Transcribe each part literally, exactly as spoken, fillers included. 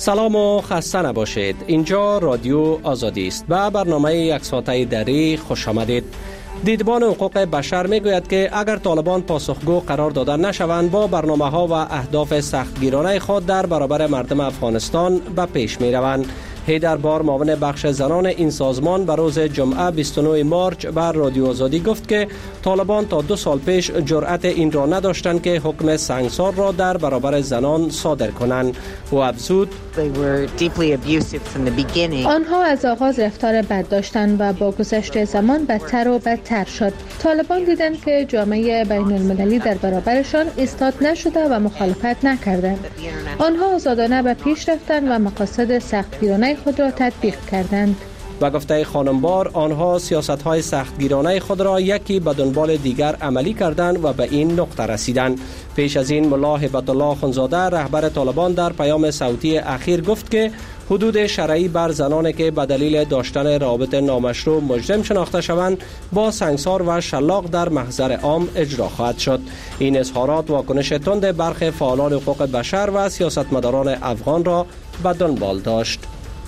سلام و خسته نباشید. اینجا رادیو آزادی است. به برنامه یک ساعته دری خوش آمدید. دیدبان حقوق بشر می گوید که اگر طالبان پاسخگو قرار داده نشوند با برنامه ها و اهداف سختگیرانه خود در برابر مردم افغانستان به پیش می روند. حیدر بار معاون بخش زنان این سازمان به روز جمعه بیست و نه مارچ بر رادیو آزادی گفت که طالبان تا دو سال پیش جرأت این را نداشتند که حکم سنگسار را در برابر زنان صادر کنند. و افزود آنها از آغاز رفتار بد داشتند و با گذشت زمان بدتر و بدتر شد. طالبان دیدند که جامعه بین المللی در برابرشان ایستاد نشده و مخالفت نکردند. آنها آزادانه به پیش رفتند و مقاصد سختگیرانه خود را تطبیق کردند. و گفته خانمبار آنها سیاست‌های سختگیرانه خود را یکی به دنبال دیگر عملی کردند و به این نقطه رسیدند. پیش از این ملا هیبت الله خونزاده رهبر طالبان در پیام صوتی اخیر گفت که حدود شرعی بر زنانی که به دلیل داشتن روابط نامشروع مجرم شناخته شوند با سنگسار و شلاق در محضر عام اجرا خواهد شد. این اظهارات واکنش تند برخی فعالان حقوق بشر و سیاستمداران افغان را به دنبال داشت.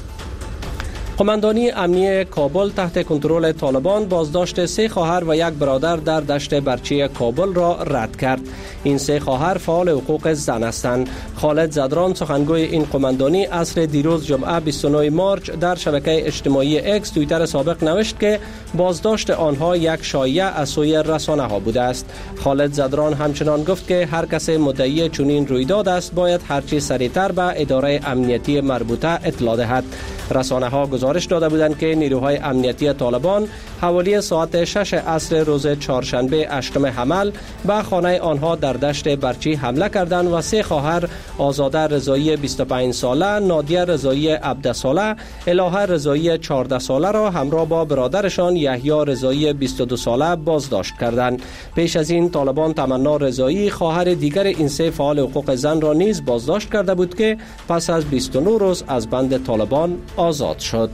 قماندانی امنیه کابل تحت کنترل طالبان بازداشت سه خواهر و یک برادر در دشت برچی کابل را رد کرد. این سه خواهر فعال حقوق زن هستند. خالد زدران سخنگوی این قماندانی عصر دیروز جمعه بیست و نه مارچ در شبکه اجتماعی اکس توییتر سابق نوشت که بازداشت آنها یک شایعه از سوی رسانه ها بوده است. خالد زدران همچنان گفت که هر کس مدعی چنین رویداد است باید هرچی سریعتر به اداره امنیتی مربوطه اطلاع دهد. رسانه ها گزارش داده بودند که نیروهای امنیتی طالبان حوالی ساعت شش عصر روز چهارشنبه هشتم حمل به خانه آنها در دشت برچی حمله کردند و سه خواهر آزاده رضایی بیست و پنج ساله، نادیه رضایی هفده ساله، الهه رضایی چهارده ساله را همراه با برادرشان یحیی رضایی بیست و دو ساله بازداشت کردند. پیش از این طالبان تمنا رضایی خواهر دیگر این سه فعال حقوق زن را نیز بازداشت کرده بود که پس از بیست و نه روز از بند طالبان آزاد شد.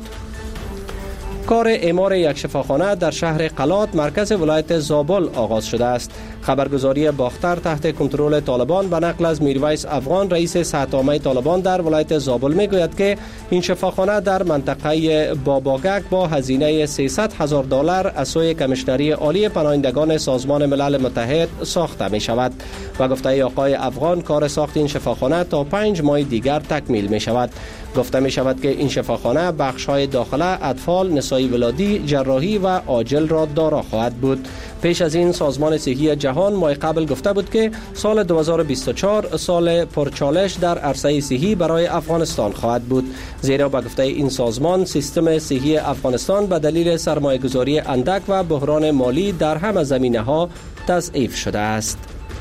کار اعمار یک شفاخانه در شهر قلات مرکز ولایت زابل آغاز شده است. خبرگزاری باختر تحت کنترل طالبان به نقل از میرویس افغان رئیس سطح عامه طالبان در ولایت زابل میگوید که این شفاخانه در منطقه باباگک با هزینه سیصد هزار دلار از سوی کمیشنری عالی پناهندگان سازمان ملل متحد ساخته می شود و گفته آقای افغان کار ساخت این شفاخانه تا پنج ماه دیگر تکمیل می شود. گفته می شود که این شفاخانه بخش های داخله، اطفال، نسای ولادی، جراحی و عاجل را دارا خواهد بود. پیش از این سازمان صحی جهان ماه قبل گفته بود که سال دو هزار و بیست و چهار سال پرچالش در عرصه صحی برای افغانستان خواهد بود، زیرا به گفته این سازمان سیستم صحی افغانستان به دلیل سرمایه‌گذاری اندک و بحران مالی در همه زمینه‌ها تضعیف شده است.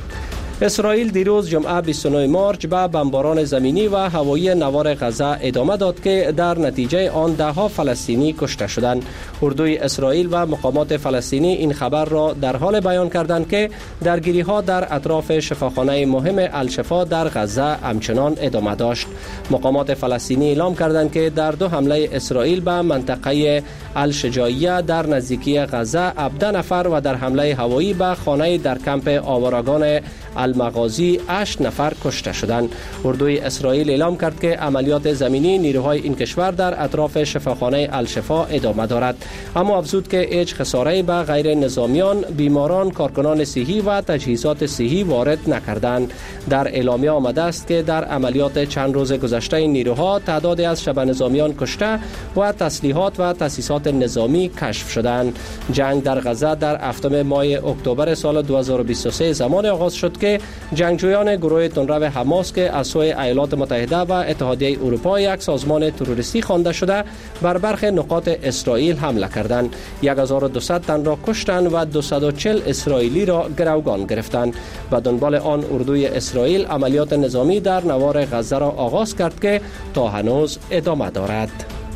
اسرائیل دیروز جمعه بیست و نه مارچ به بمباران زمینی و هوایی نوار غزه ادامه داد که در نتیجه آن ده ها فلسطینی کشته شدند. اردوی اسرائیل و مقامات فلسطینی این خبر را در حال بیان کردند که درگیری ها در اطراف شفاخانه مهم الشفا در غزه همچنان ادامه داشت. مقامات فلسطینی اعلام کردند که در دو حمله اسرائیل به منطقه الشجاعیه در نزدیکی غزه هفده نفر و در حمله هوایی به خانه در کمپ آوارگان المغازی هشت نفر کشته شدند. اردوی اسرائیل اعلام کرد که عملیات زمینی نیروهای این کشور در اطراف شفاخانه الشفا ادامه دارد، اما افزود که هیچ خساره‌ای به غیر نظامیان، بیماران، کارکنان صحی و تجهیزات صحی وارد نکردند. در اعلامیه آمده است که در عملیات چند روز گذشته این نیروها تعدادی از شبه نظامیان کشته و تسلیحات و تاسیسات نظامی کشف شدند. جنگ در غزه در هفتم ماه اکتبر سال دو هزار و بیست و سه زمان آغاز شد که جنگجویان گروه تندرو حماس که از سوی ایالات متحده و اتحادیه اروپا یک سازمان تروریستی خوانده شده بر برخی نقاط اسرائیل حمله کردند. هزار و دویست تن را کشتند و دویست و چهل اسرائیلی را گروگان گرفتند. به دنبال آن اردوی اسرائیل عملیات نظامی در نوار غزه را آغاز کرد که تا هنوز ادامه دارد.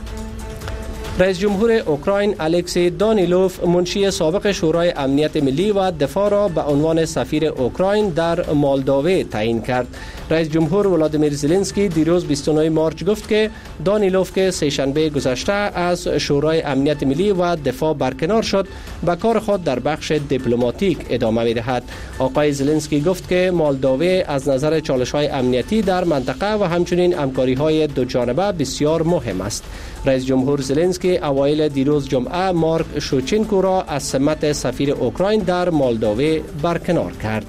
رئیس جمهور اوکراین الکسی دانیلوف منشی سابق شورای امنیت ملی و دفاع را به عنوان سفیر اوکراین در مالداوی تعیین کرد. رئیس جمهور ولادیمیر زلنسکی دیروز بیست و نه مارچ گفت که دانیلوف که سه‌شنبه گذشته از شورای امنیت ملی و دفاع برکنار شد به کار خود در بخش دیپلماتیک ادامه می دهد. آقای زلنسکی گفت که مولداوی از نظر چالش‌های امنیتی در منطقه و همچنین همکاری‌های دو جانبه بسیار مهم است. رئیس جمهور زلنسکی اوایل دیروز جمعه مارک شوچنکو را از سمت سفیر اوکراین در مولداوی برکنار کرد.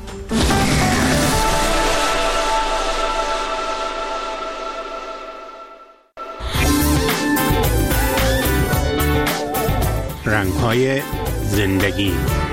رنگ‌های زندگی.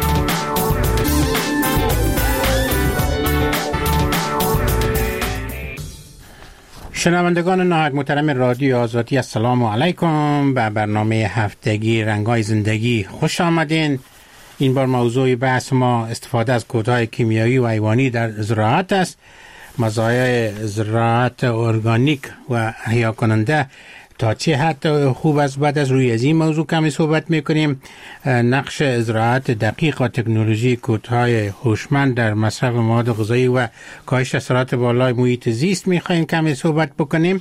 شنوندگان نهایت محترم رادیو آزادی، السلام علیکم. به برنامه هفتگی رنگ‌های زندگی خوش آمدین. این بار موضوع بحث ما استفاده از کودهای کیمیایی و حیوانی در زراعت است. مزایای زراعت ارگانیک و احیا کننده تا چه حد خوب است. بعد از روی از این موضوع کمی صحبت میکنیم. نقش زراعت دقیق و تکنولوژی کودهای هوشمند در مصرف مواد غذایی و کاهش اثرات بالای محیط زیست میخوایم کمی صحبت بکنیم.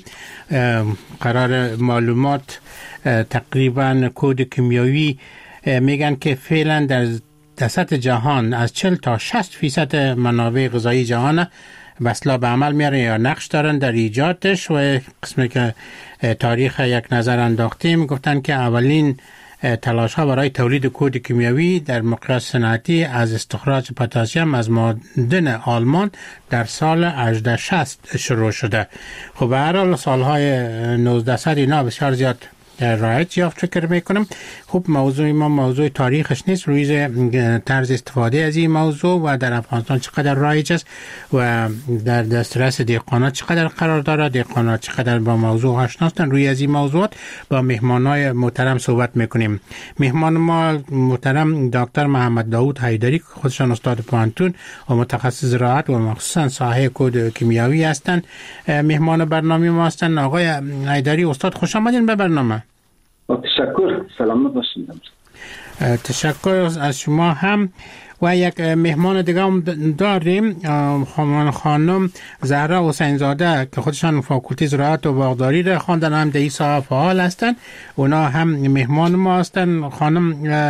قرار معلومات تقریبا کود کیمیایی میگن که فعلا در سطح جهان از چهل تا شصت فیصد منابع غذایی جهان بسلا به عمل میاره یا نقش دارن در ایجادش. و قسمی که تاریخ یک نظر انداختیم گفتن که اولین تلاش ها برای تولید کود کیمیایی در مقیاس صنعتی از استخراج پتاسیم از معدن آلمان در سال هجده شصت شروع شده. خب به هر حال سالهای نوزده صد اینا بسیار زیاد رایج یافت فکر میکنم. خب موضوع ما موضوع تاریخش نیست، روی طرز استفاده از این موضوع و در افغانستان چقدر رایج است و در دسترس دهقانان چقدر قرار داره، دهقانان چقدر با موضوع آشناستن. روی از این موضوعات با مهمانای محترم صحبت میکنیم. مهمان ما محترم دکتر محمد داود حیدری، خودشان استاد پوهنتون و متخصص زراعت و مخصوصا ساحه کود کیمیایی هستند. مهمان برنامه ما هستند. آقای حیدری استاد، خوش آمدین به برنامه. تشکر، سلامت باشید. تشکر از شما هم. و یک مهمان دیگه هم داریم، خانم خانم زهرا حسین زاده که خودشان فاکولته زراعت و باغداری را خواندن، هم در این ساحه فعال هستند. اونا هم مهمان ما هستند. خانم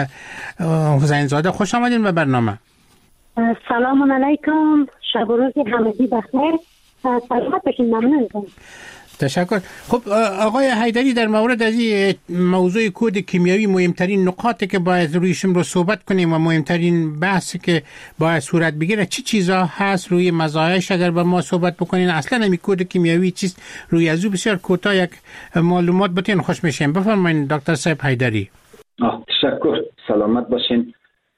حسین زاده خوش آمدین به برنامه. سلام علیکم، شب و روز همگی بخیر. سلامت باشین. ممنون. تشکر. خب آقای حیدری، در مورد از این موضوع کود کیمیایی مهمترین نقاطی که باید رویشون رو صحبت کنیم و مهمترین بحثی که باید صورت بگیره چی چیزا هست؟ روی مزایاش اگر با ما صحبت بکنین، اصلا همین کود کیمیایی چیست؟ روی از او بسیار کوتاه یک معلومات بتین خوش میشیم. بفرمایید دکتر صاحب حیدری. تشکر، سلامت باشین.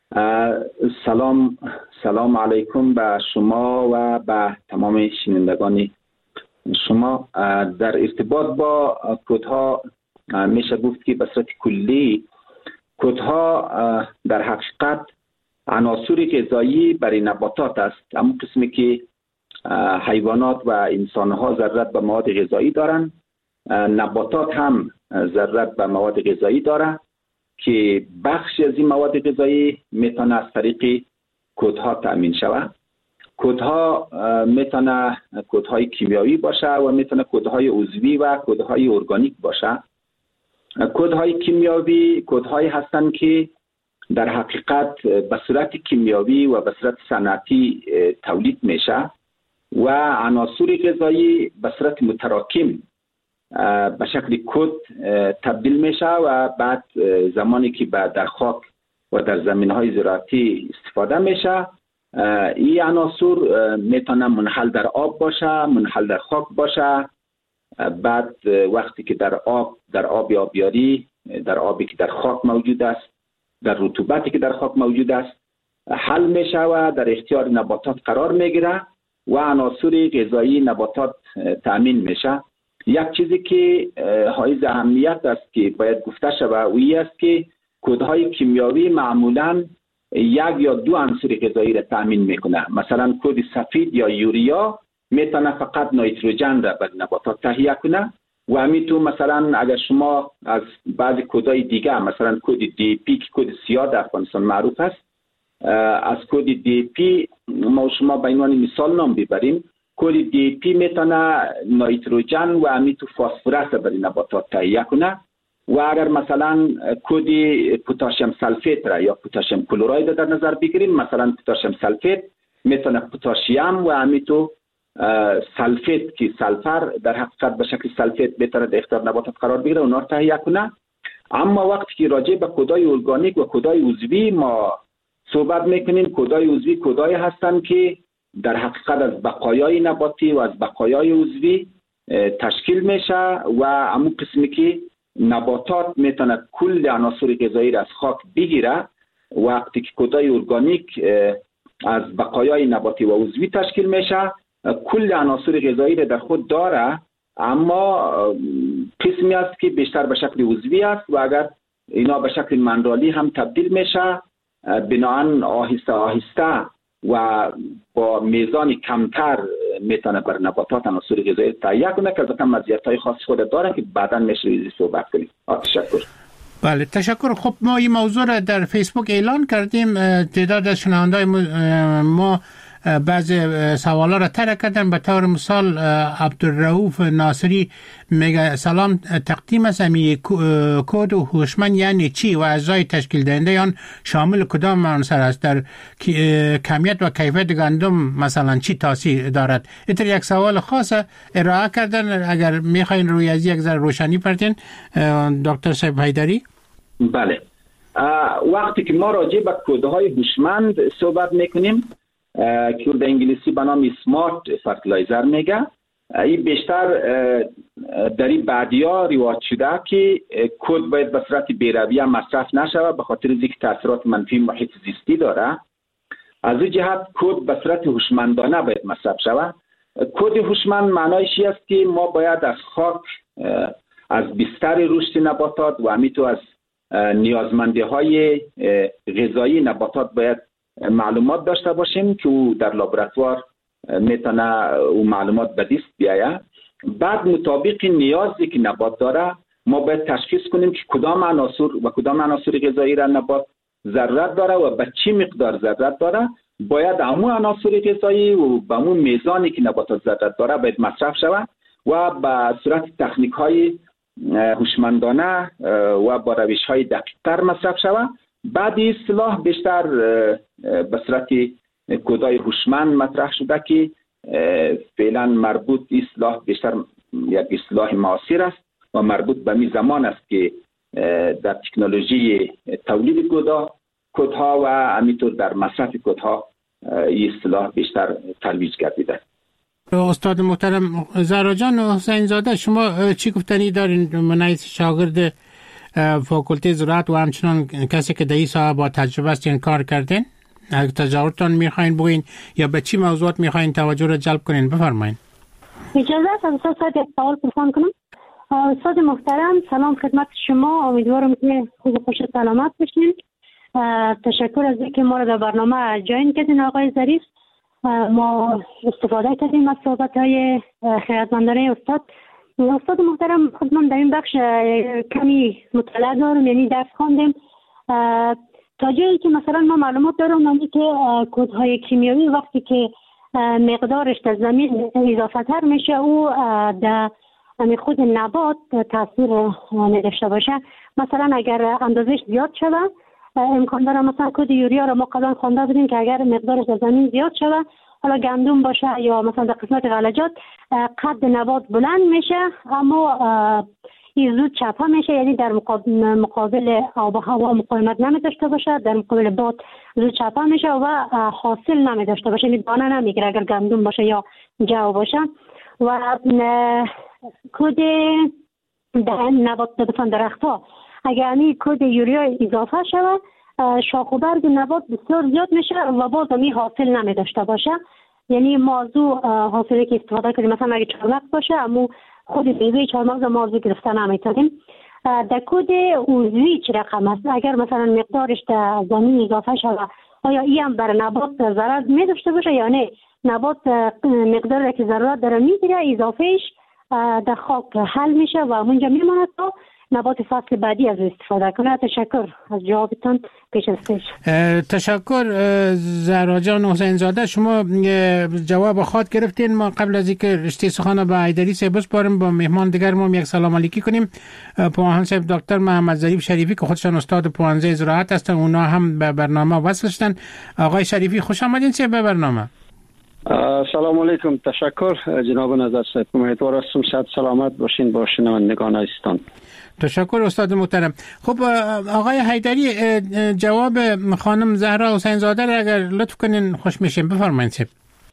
سلام سلام علیکم به شما و به تمام شنوندگان شما. در ارتباط با کودها میشه گفت که به صورت کلی کودها در حقیقت عناصر غذایی برای نباتات است. اما قسمی که حیوانات و انسانها ضرورت به مواد غذایی دارند، نباتات هم ضرورت به مواد غذایی دارند که بخشی از این مواد غذایی میتونه از طریق کودها تامین شود. کودها میتونه کودهای کیمیایی باشه و میتونه کودهای عضوی و کودهای ارگانیک باشه. کودهای کیمیایی کودهایی هستند که در حقیقت به صورت کیمیایی و به صورت صنعتی تولید میشه و عناصر غذایی به صورت متراکم به شکل کود تبدیل میشه و بعد زمانی که در خاک و در زمینهای زراعتی استفاده میشه، این عناصر میتونه منحل در آب باشه، منحل در خاک باشه. بعد وقتی که در آب در آب آبیاری، در آبی که در خاک موجود است، در رطوبتی که در خاک موجود است، حل میشه و در اختیار نباتات قرار میگیره و عناصر غذایی نباتات تامین میشه. یک چیزی که حائز اهمیت است که باید گفته شود و این است که کودهای کیمیایی معمولاً یک یا دو عنصر غذایی را تامین میکنه. مثلا کود سفید یا یوریا میتونه فقط نیتروژن را به نباتات تهیه کنه و همینطور مثلا اگر شما از بعضی کودهای دیگه، مثلا کود دی پی که کود سیاه در افغانستان معروف است، از کود دی پی ما شما به عنوان مثال نام ببریم، کود دی پی میتونه نیتروژن و همینطور فسفرس را به نباتات تهیه کنه و اگر مثلا کد پتاسیم سلفیت را یا پتاسیم کلراید در نظر بگیریم، مثلا پتاسیم سلفیت میتونه پتاسیم و همیتو سلفیت که سلفر در حقیقت به شکل سلفیت میتونه در اختیار نباتات قرار بگیره و اونا رو تهیه کنه. اما وقتی که راجع به کدای ارگانیک و کدای عضوی ما صحبت میکنیم، کدای عضوی کدای هستن که در حقیقت از بقایای نباتی و از بقایای عضوی تشکیل میشه و همون قسمی که نباتات میتونه کل عناصر غذایی را از خاک بگیره. وقتی که کدای ارگانیک از بقایای نباتی و عضوی تشکیل میشه، کل عناصر غذایی را در خود داره، اما قسمی است که بیشتر به شکل عضوی است و اگر اینا به شکل منرالی هم تبدیل میشه، بناهن آهسته آهسته و با میزان کمتر میتونه بر نباتات عناصر غذایی تهیه کنه که البته مزیت‌های خاص خود داره که بعداً میشه ریزی صحبت کنیم. تشکر. بله تشکر. خب ما این موضوع را در فیسبوک اعلان کردیم، تعداد از شنونده‌های ما بعضی سوالا را طرح کردن. به طور مثال عبدالرؤوف ناصری میگه سلام، تقدیم از امی کد و هوشمند یعنی چی و اجزای تشکیل دهنده آن شامل کدام عناصر است؟ در کمیت و کیفیت گندم مثلا چی تاثیر دارد؟ اینطور یک سوال خاص ارائه کردن. اگر میخواین روی از یک ذره روشنی پرتین دکتر صاحب حیدری. بله، وقتی که ما راجع به کدهای هوشمند صحبت میکنیم که در انگلیسی به نام سمارت فرتیلایزر میگه، این بیشتر در این بعدیا رواج شده که کد باید به صورت بی‌رویه مصرف نشود به خاطر اینکه تاثیرات منفی محیط زیستی داره. از این جهت کد به صورت هوشمندانه باید مصرف شود. کد هوشمند معنایش است که ما باید از خاک، از بستر رشد نباتات و همینطور از نیازمندی های غذایی نباتات باید معلومات داشته باشیم که او در لابراتوار میتونه او معلومات به دست بیاید. بعد مطابق نیازی که نبات داره ما باید تشخیص کنیم که کدام عناصر و کدام عناصر غذایی را نبات ضرورت داره و به چه مقدار ضرورت داره. باید همون عناصر غذایی و به همون میزانی که نباتات ضرورت داره باید مصرف شود و به صورت تکنیک های هوشمندانه و با روش های دقیق‌تر مصرف شود. بعد اصلاح بیشتر به صورت کدای هوشمند مطرح شده که فعلا مربوط اصلاح بیشتر یک اصلاح معاصر است و مربوط به می زمان است که در تکنولوژی تولید کدها کدها و همینطور در مصرف کدها این اصلاح بیشتر ترویج گردیده. استاد محترم زهرا جان و حسین زاده، شما چی گفتنی دارین من از شاگرد فاکولته زراعت و همچنان کسی که در این ساحه با تجربه است این کار کردین؟ اگه تجربتان میخواین بگوین یا به چی موضوعات میخواین توجه را جلب کنین بفرمایین. اجازه است استاد صاحب یک سوال پرسان کنم؟ استاد محترم سلام خدمت شما، امیدوارم که خوب و خوش سلامت باشین. تشکر از اینکه ما را در برنامه جوین کردین آقای ظریف. ما استفاده کردیم از صحبت‌های خیرتمندانه استاد. استاد محترم خود من در این بخش کمی مطالعه دارم، یعنی درس خواندم تا جایی که مثلا ما معلومات دارم یعنی که کدهای کیمیایی وقتی که مقدارش در زمین اضافه تر میشه او در خود نبات تاثیر نداشته باشه. مثلا اگر اندازش زیاد شود امکان داره مثلا کد یوریا را ما قبلا خوانده بودیم که اگر مقدارش در زمین زیاد شود، حالا گندم باشه یا مثلا در قسمت غلجات، قد نبات بلند میشه اما این زود چپه میشه، یعنی در مقابل آب و هوا مقاومت نمی داشته باشه، در مقابل باد زود چپه میشه و حاصل نمی داشته باشه، یعنی دانه نمیگیره اگر گندم باشه یا جو باشه. و کد نبات مثلا درختها اگر این کد یوریا اضافه شود شاخ و برگ نبات بسیار زیاد میشه و باز هم حاصل نمی داشته باشه. یعنی موضوع حاصلی که استفاده کنیم مثلا اگه چارمغز باشه اما خود میوه چارمغز موضوع گرفته نمیتونیم. در کد عضوی چه رقم است؟ اگر مثلا مقدارش در زمین اضافه شود آیا این هم بر نبات ضرر می داشته باشه یا نه؟ نبات مقداری که ضرورت داره میگیره اضافهش در خاک حل میشه و اونجا میماند تا نبات فصل بعدی از استفاده کنه. تشکر از جوابتان پیش از پیش. تشکر زهرا جان حسین زاده، شما جواب خود گرفتین. ما قبل از اینکه رشته سخن به حیدری صاحب بسپاریم با مهمان دیگر ما یک سلام علیکی کنیم. پوهان صاحب دکتر محمد ظریف شریفی که خودشان استاد پوهنځی زراعت هستن، اونا هم به برنامه وصل شدن. آقای شریفی خوش آمدین صاحب به برنامه. سلام علیکم. تشکر جناب نظر صاحب. امیدوارم صحت سلامت باشین با شنوندگان عزیزتان. تشکر استاد محترم. خب آقای حیدری، جواب خانم زهرا حسین زاده را اگر لطف کنین خوش میشیم. بفرمایید صاحب.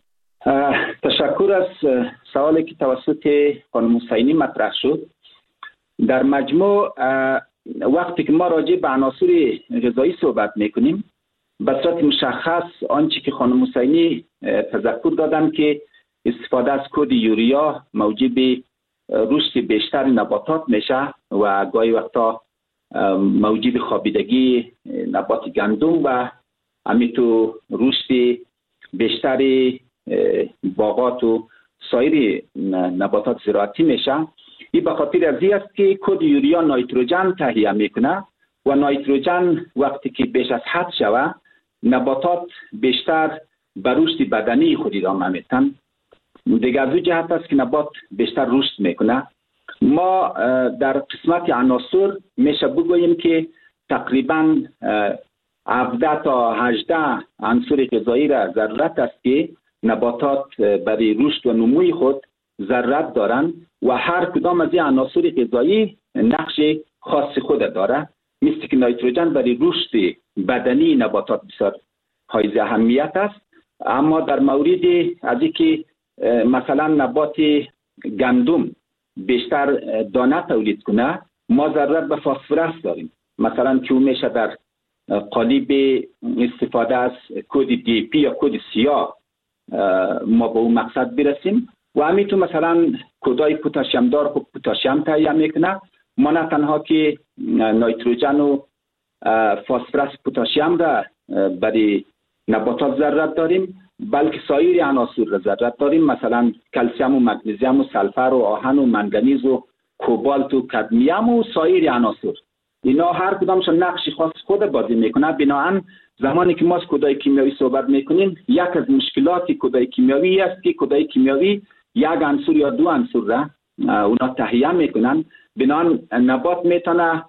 تشکر از سوالی که توسط خانم حسینی مطرح شد. در مجموع وقتی که ما راجع به عناصر غذایی صحبت میکنیم، به صورت مشخص آنچه که خانم حسینی تذکر دادن که استفاده از کود یوریا موجب رشد بیشتر نباتات میشه و گاهی وقتا موجب خوابیدگی نبات گندم و همینطور رشد بیشتر باغات و سایر نباتات زراعتی میشه. این به خاطر از این است که کود یوریا نایتروژن تهیه میکنه و نایتروژن وقتی که بیش از حد شود نباتات بیشتر به رشد بدنی خود ادامه میتن. دیگر از جهت است که نبات بیشتر رشد میکنه. ما در قسمت عناصر میشه بگوییم که تقریبا هفده تا هجده عنصر غذایی را ضرورت است که نباتات برای رشد و نموی خود ضرورت دارند و هر کدام از این عناصر غذایی نقش خاص خود داره. مثل که نایتروژن برای رشد بدنی نباتات بسیار حائز اهمیت است، اما در مورد از اینکه مثلا نبات گندم بیشتر دانه تولید کنه، ما ضرورت به فسفرس داریم. مثلا که میشه در قالب استفاده از کد دی پی یا کد سیاه ما به اون مقصد برسیم و همینطور مثلا کدای پتاسیم دار خب پتاسیم تهیه میکنه. ما نه تنها که نایتروژن و فسفرس پتاسیم را برای نباتات ضرورت داریم، بلکه سایر عناصر را ضرورت داریم، مثلا کلسیم و مگنیزیم و سلفر و آهن و منگنیز و کوبالت و کدمیم و سایر عناصر. اینا هر کدامشون نقش خاص خود بازی میکنه. بنابراین زمانی که ما از کدای کیمیایی صحبت میکنیم، یک از مشکلات کدای کیمیایی است که کدای کیمیایی یک عنصر یا دو عنصر را اونا تهیه میکنن. بنابراین نبات میتونه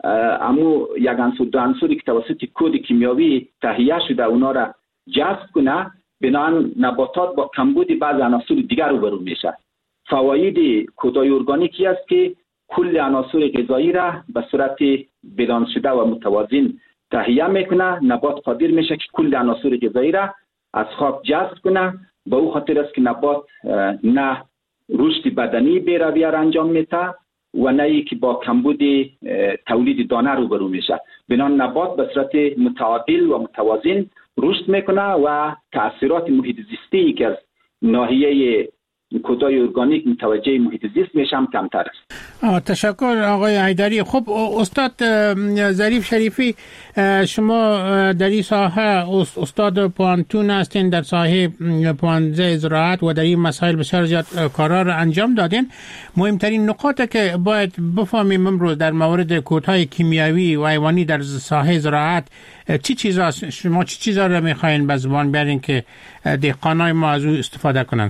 امو یک عنصر دو عنصری که توسط کد کیمیایی تهیه شده اونا را جذب کنه. بنابراین نباتات با کمبود بعض عناصر دیگر روبرو میشه. فواید کدای ارگانیکی است که کل عناصر غذایی را به صورت بالانس شده و متوازن تهیه میکنه. نبات قادر میشه که کل عناصر غذایی را از خاک جذب کنه. به او خاطر است که نبات نه رشد بدنی بی‌رویه انجام میده و نه ای که با کمبود تولید دانه روبرو میشه. بنابراین نبات به صورت متعادل و متوازن رشد میکنه و تاثیرات محیط زیستی که از ناحیه کدای ارگانیک متوجه محیط زیست میشه هم کمتر است. تشکر آقای حیدری. خب استاد ظریف شریفی، شما در این ساحه استاد پوانتون هستین، در ساحه پوهنځی زراعت و در این مسائل بسیار زیاد کارا را انجام دادین. مهمترین نقاطی که باید بفهمیم امروز در مورد کودهای کیمیایی و حیوانی در ساحه زراعت چی چیزا شما چی چیزا را میخواین به زبان بیارین که دهقانای ما از او استفاده کنن؟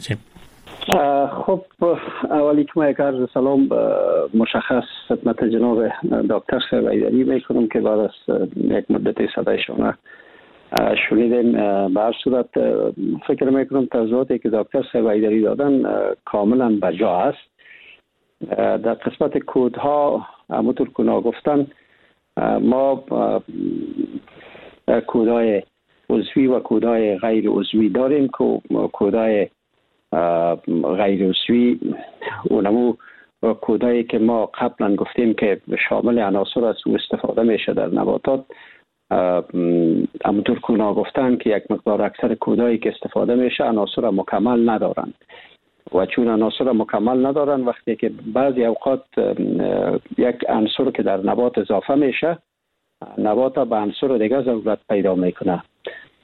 خب اولی که ما یک عرض سلام مشخص خدمت جناب دکتر صاحب حیدری میکنم که بعد از یک مدت صدای شما شنیدیم. به هر صورت فکر میکنم توضیحاتی که دکتر صاحب حیدری دادن کاملا بجا است. در قسمت کودها همونطور که گفتن ما کودهای عضوی و کودهای غیر عضوی داریم که کودهای غیر عضوی اونمو کودایی که ما قبلا گفتیم که شامل عناصر از او استفاده میشه در نباتات. همونطور که اونا گفتن که یک مقدار اکثر کودایی که استفاده میشه عناصر مکمل ندارن و چون عناصر مکمل ندارن وقتی که بعضی اوقات یک عنصر که در نبات اضافه میشه نبات به عنصر دیگه ضرورت پیدا میکنه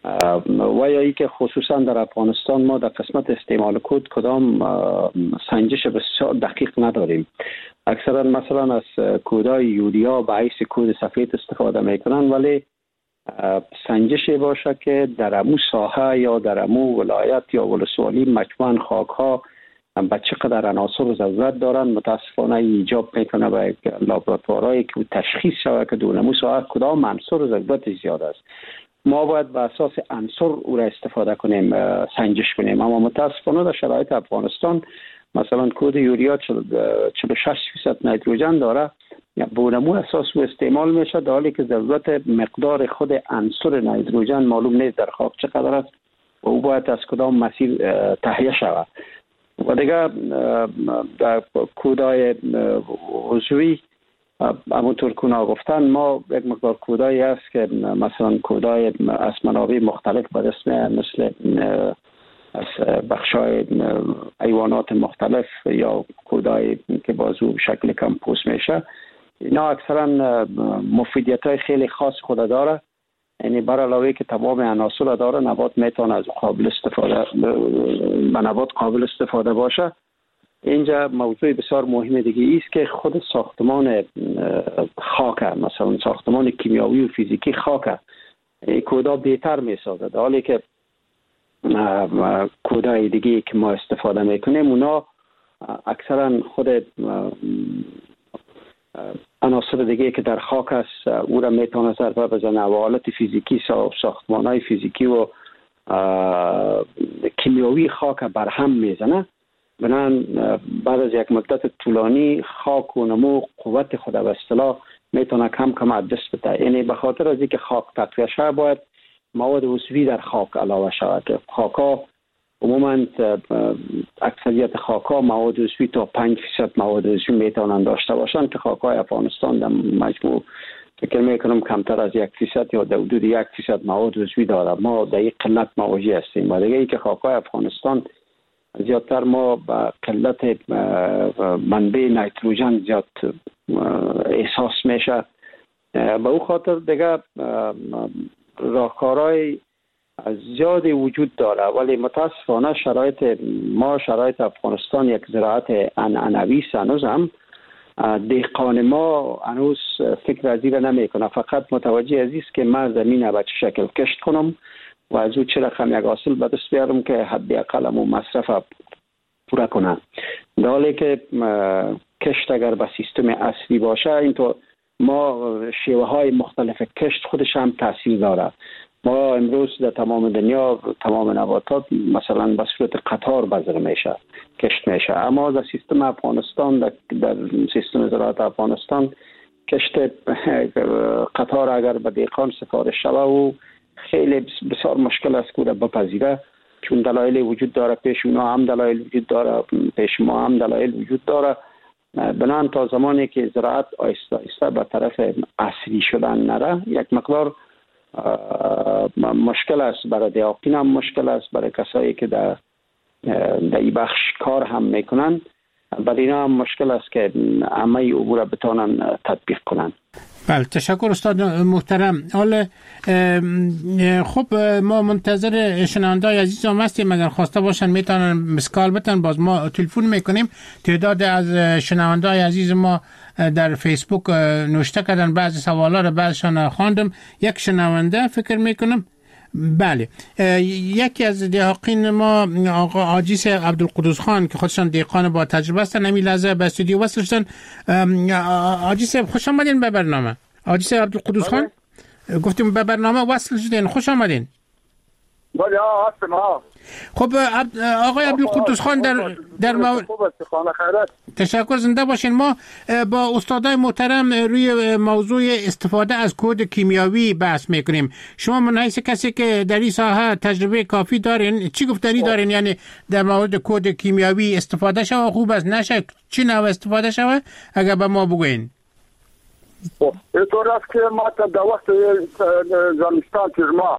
و یا ای که خصوصا در افغانستان ما در قسمت استعمال کود کدام سنجش بسیار دقیق نداریم. اکثرا مثلا از کودای یوریا به حیث کود سفید استفاده میکنن، ولی سنجشی باشه که در امو ساحه یا در امو ولایت یا ولسوالی مجموعاً خاک ها به چقدر عناصر و ضرورت دارن، متاسفانه ایجاب میکنه به لابراتوارهایی که تشخیص شود که در امو ساحه کدام عنصر و ضرورت زیاد است. ما باید به اساس عنصر او را استفاده کنیم، سنجش کنیم. اما متاسفانه در شرایط افغانستان مثلا کود یوریا چهل و شش فیصد نیتروژن داره، یا به اون اساس او استعمال میشه، در حالی که ضرورت مقدار خود عنصر نیتروژن معلوم نیست در خاک چقدر است و او باید از کدام مسیر تهیه شود. و دیگه در کودای عضوی همونطور که اونا گفتن، ما یک مقدار کودایی است که مثلا کودای از منابع مختلف به اسم مثل از بخشای حیوانات مختلف یا کودای که بازو شکل کمپوست میشه، اینا اکثرا مفیدیت های خیلی خاص خود داره. یعنی بر علاوه که تمام عناصر داره، نبات میتونه از قابل استفاده به نبات قابل استفاده باشه. اینجا موضوع بسیار مهم دیگه است که خود ساختمان خاک، مثلا ساختمان کیمیاوی و فیزیکی خاک کودا بهتر میسازه، در حالی که کودای دیگه که ما استفاده میکنیم اونا اکثرا خود عناصر دیگه که در خاک است او را میتونه ضربه بزنه و حالت فیزیکی ساختمان های فیزیکی و کیمیاوی خاک برهم میزنه. بنان بعد از یک مدت طولانی خاک و نمو قوت خود به اصطلاح میتونه کم کم از دست بده. یعنی به خاطر از اینکه خاک تقویه شود باید مواد عضوی در خاک علاوه شود که خاکا عموما اکثریت خاکا مواد عضوی تا پنج فیصد مواد عضوی میتونن داشته باشن که خاکای افغانستان در مجموع فکر میکنم کمتر از یک فیصد یا در حدود یک فیصد مواد عضوی داره. ما در یک قلت مواجه هستیم و دیگه ای که خاکای افغانستان زیادتر ما با قلت منبع نیتروژن زیاد احساس میشه. به او خاطر دیگه راهکارهای زیادی وجود داره، ولی متاسفانه شرایط ما شرایط افغانستان یک زراعت عنعنوی هنوز هم دهقان ما هنوز فکر از این نمی کنه، فقط متوجه از است که من زمین به چه شکل کشت کنم و از او چه رقم یک حاصل به دست بیارم که حداقل مو مصرف پورا کنه. در حالی که کشت اگر به سیستم اصلی باشه، اینطور ما شیوه های مختلف کشت خودش هم تاثیر داره. ما امروز در تمام دنیا تمام نباتات مثلا به صورت قطار بذر میشه، کشت میشه، اما در سیستم افغانستان در, در سیستم زراعت افغانستان کشت قطار اگر به دهقان سفارش شود و خیلی بسیار مشکل است که بپذیره، چون دلایل وجود داره، پیش اونا هم دلایل وجود داره، پیش ما هم دلایل وجود داره. بنان تا زمانی که زراعت آیسته آیسته به طرف اصلی شدن نره، یک مقدار مشکل است برای دهقان، هم مشکل است برای کسایی که در در این بخش کار هم میکنن، برای اینا هم مشکل است که همه او را بتونن تطبیق کنن. بله، تشکر استاد محترم. حالا خب ما منتظر شنونده‌های عزیز هم هستیم، اگر خواسته باشن میتونن مسکال بتن، باز ما تلفن میکنیم. تعداد از شنونده‌های عزیز ما در فیسبوک نوشته کردن، بعضی سوالا رو بعضشان خواندم. یک شنونده فکر میکنم بله یکی از دهقان ما آقا عاجیس عبدالقدوس خان که خودشان دهقان با تجربه هستن، همین لحظه به استودیو وصل شدن. عاجیس خوش آمدین به برنامه. عاجیس عبدالقدوس خان گفتیم به برنامه وصل شدین، خوش آمدین. بله هستم ها. خب آقای عبدالقدوس خان در در مورد تشکر، زنده باشین. ما با استادای محترم روی موضوع استفاده از کود کیمیاوی بحث میکنیم. شما من حیث کسی که در این ساحه تجربه کافی دارین، چی گفتنی دارین؟ یعنی در مورد کود کیمیاوی استفاده شوه خوب است، نشه چی نوع استفاده شوه؟ اگر به ما بگوین. خب اینطور است که ما تا در وقت زمستان ترما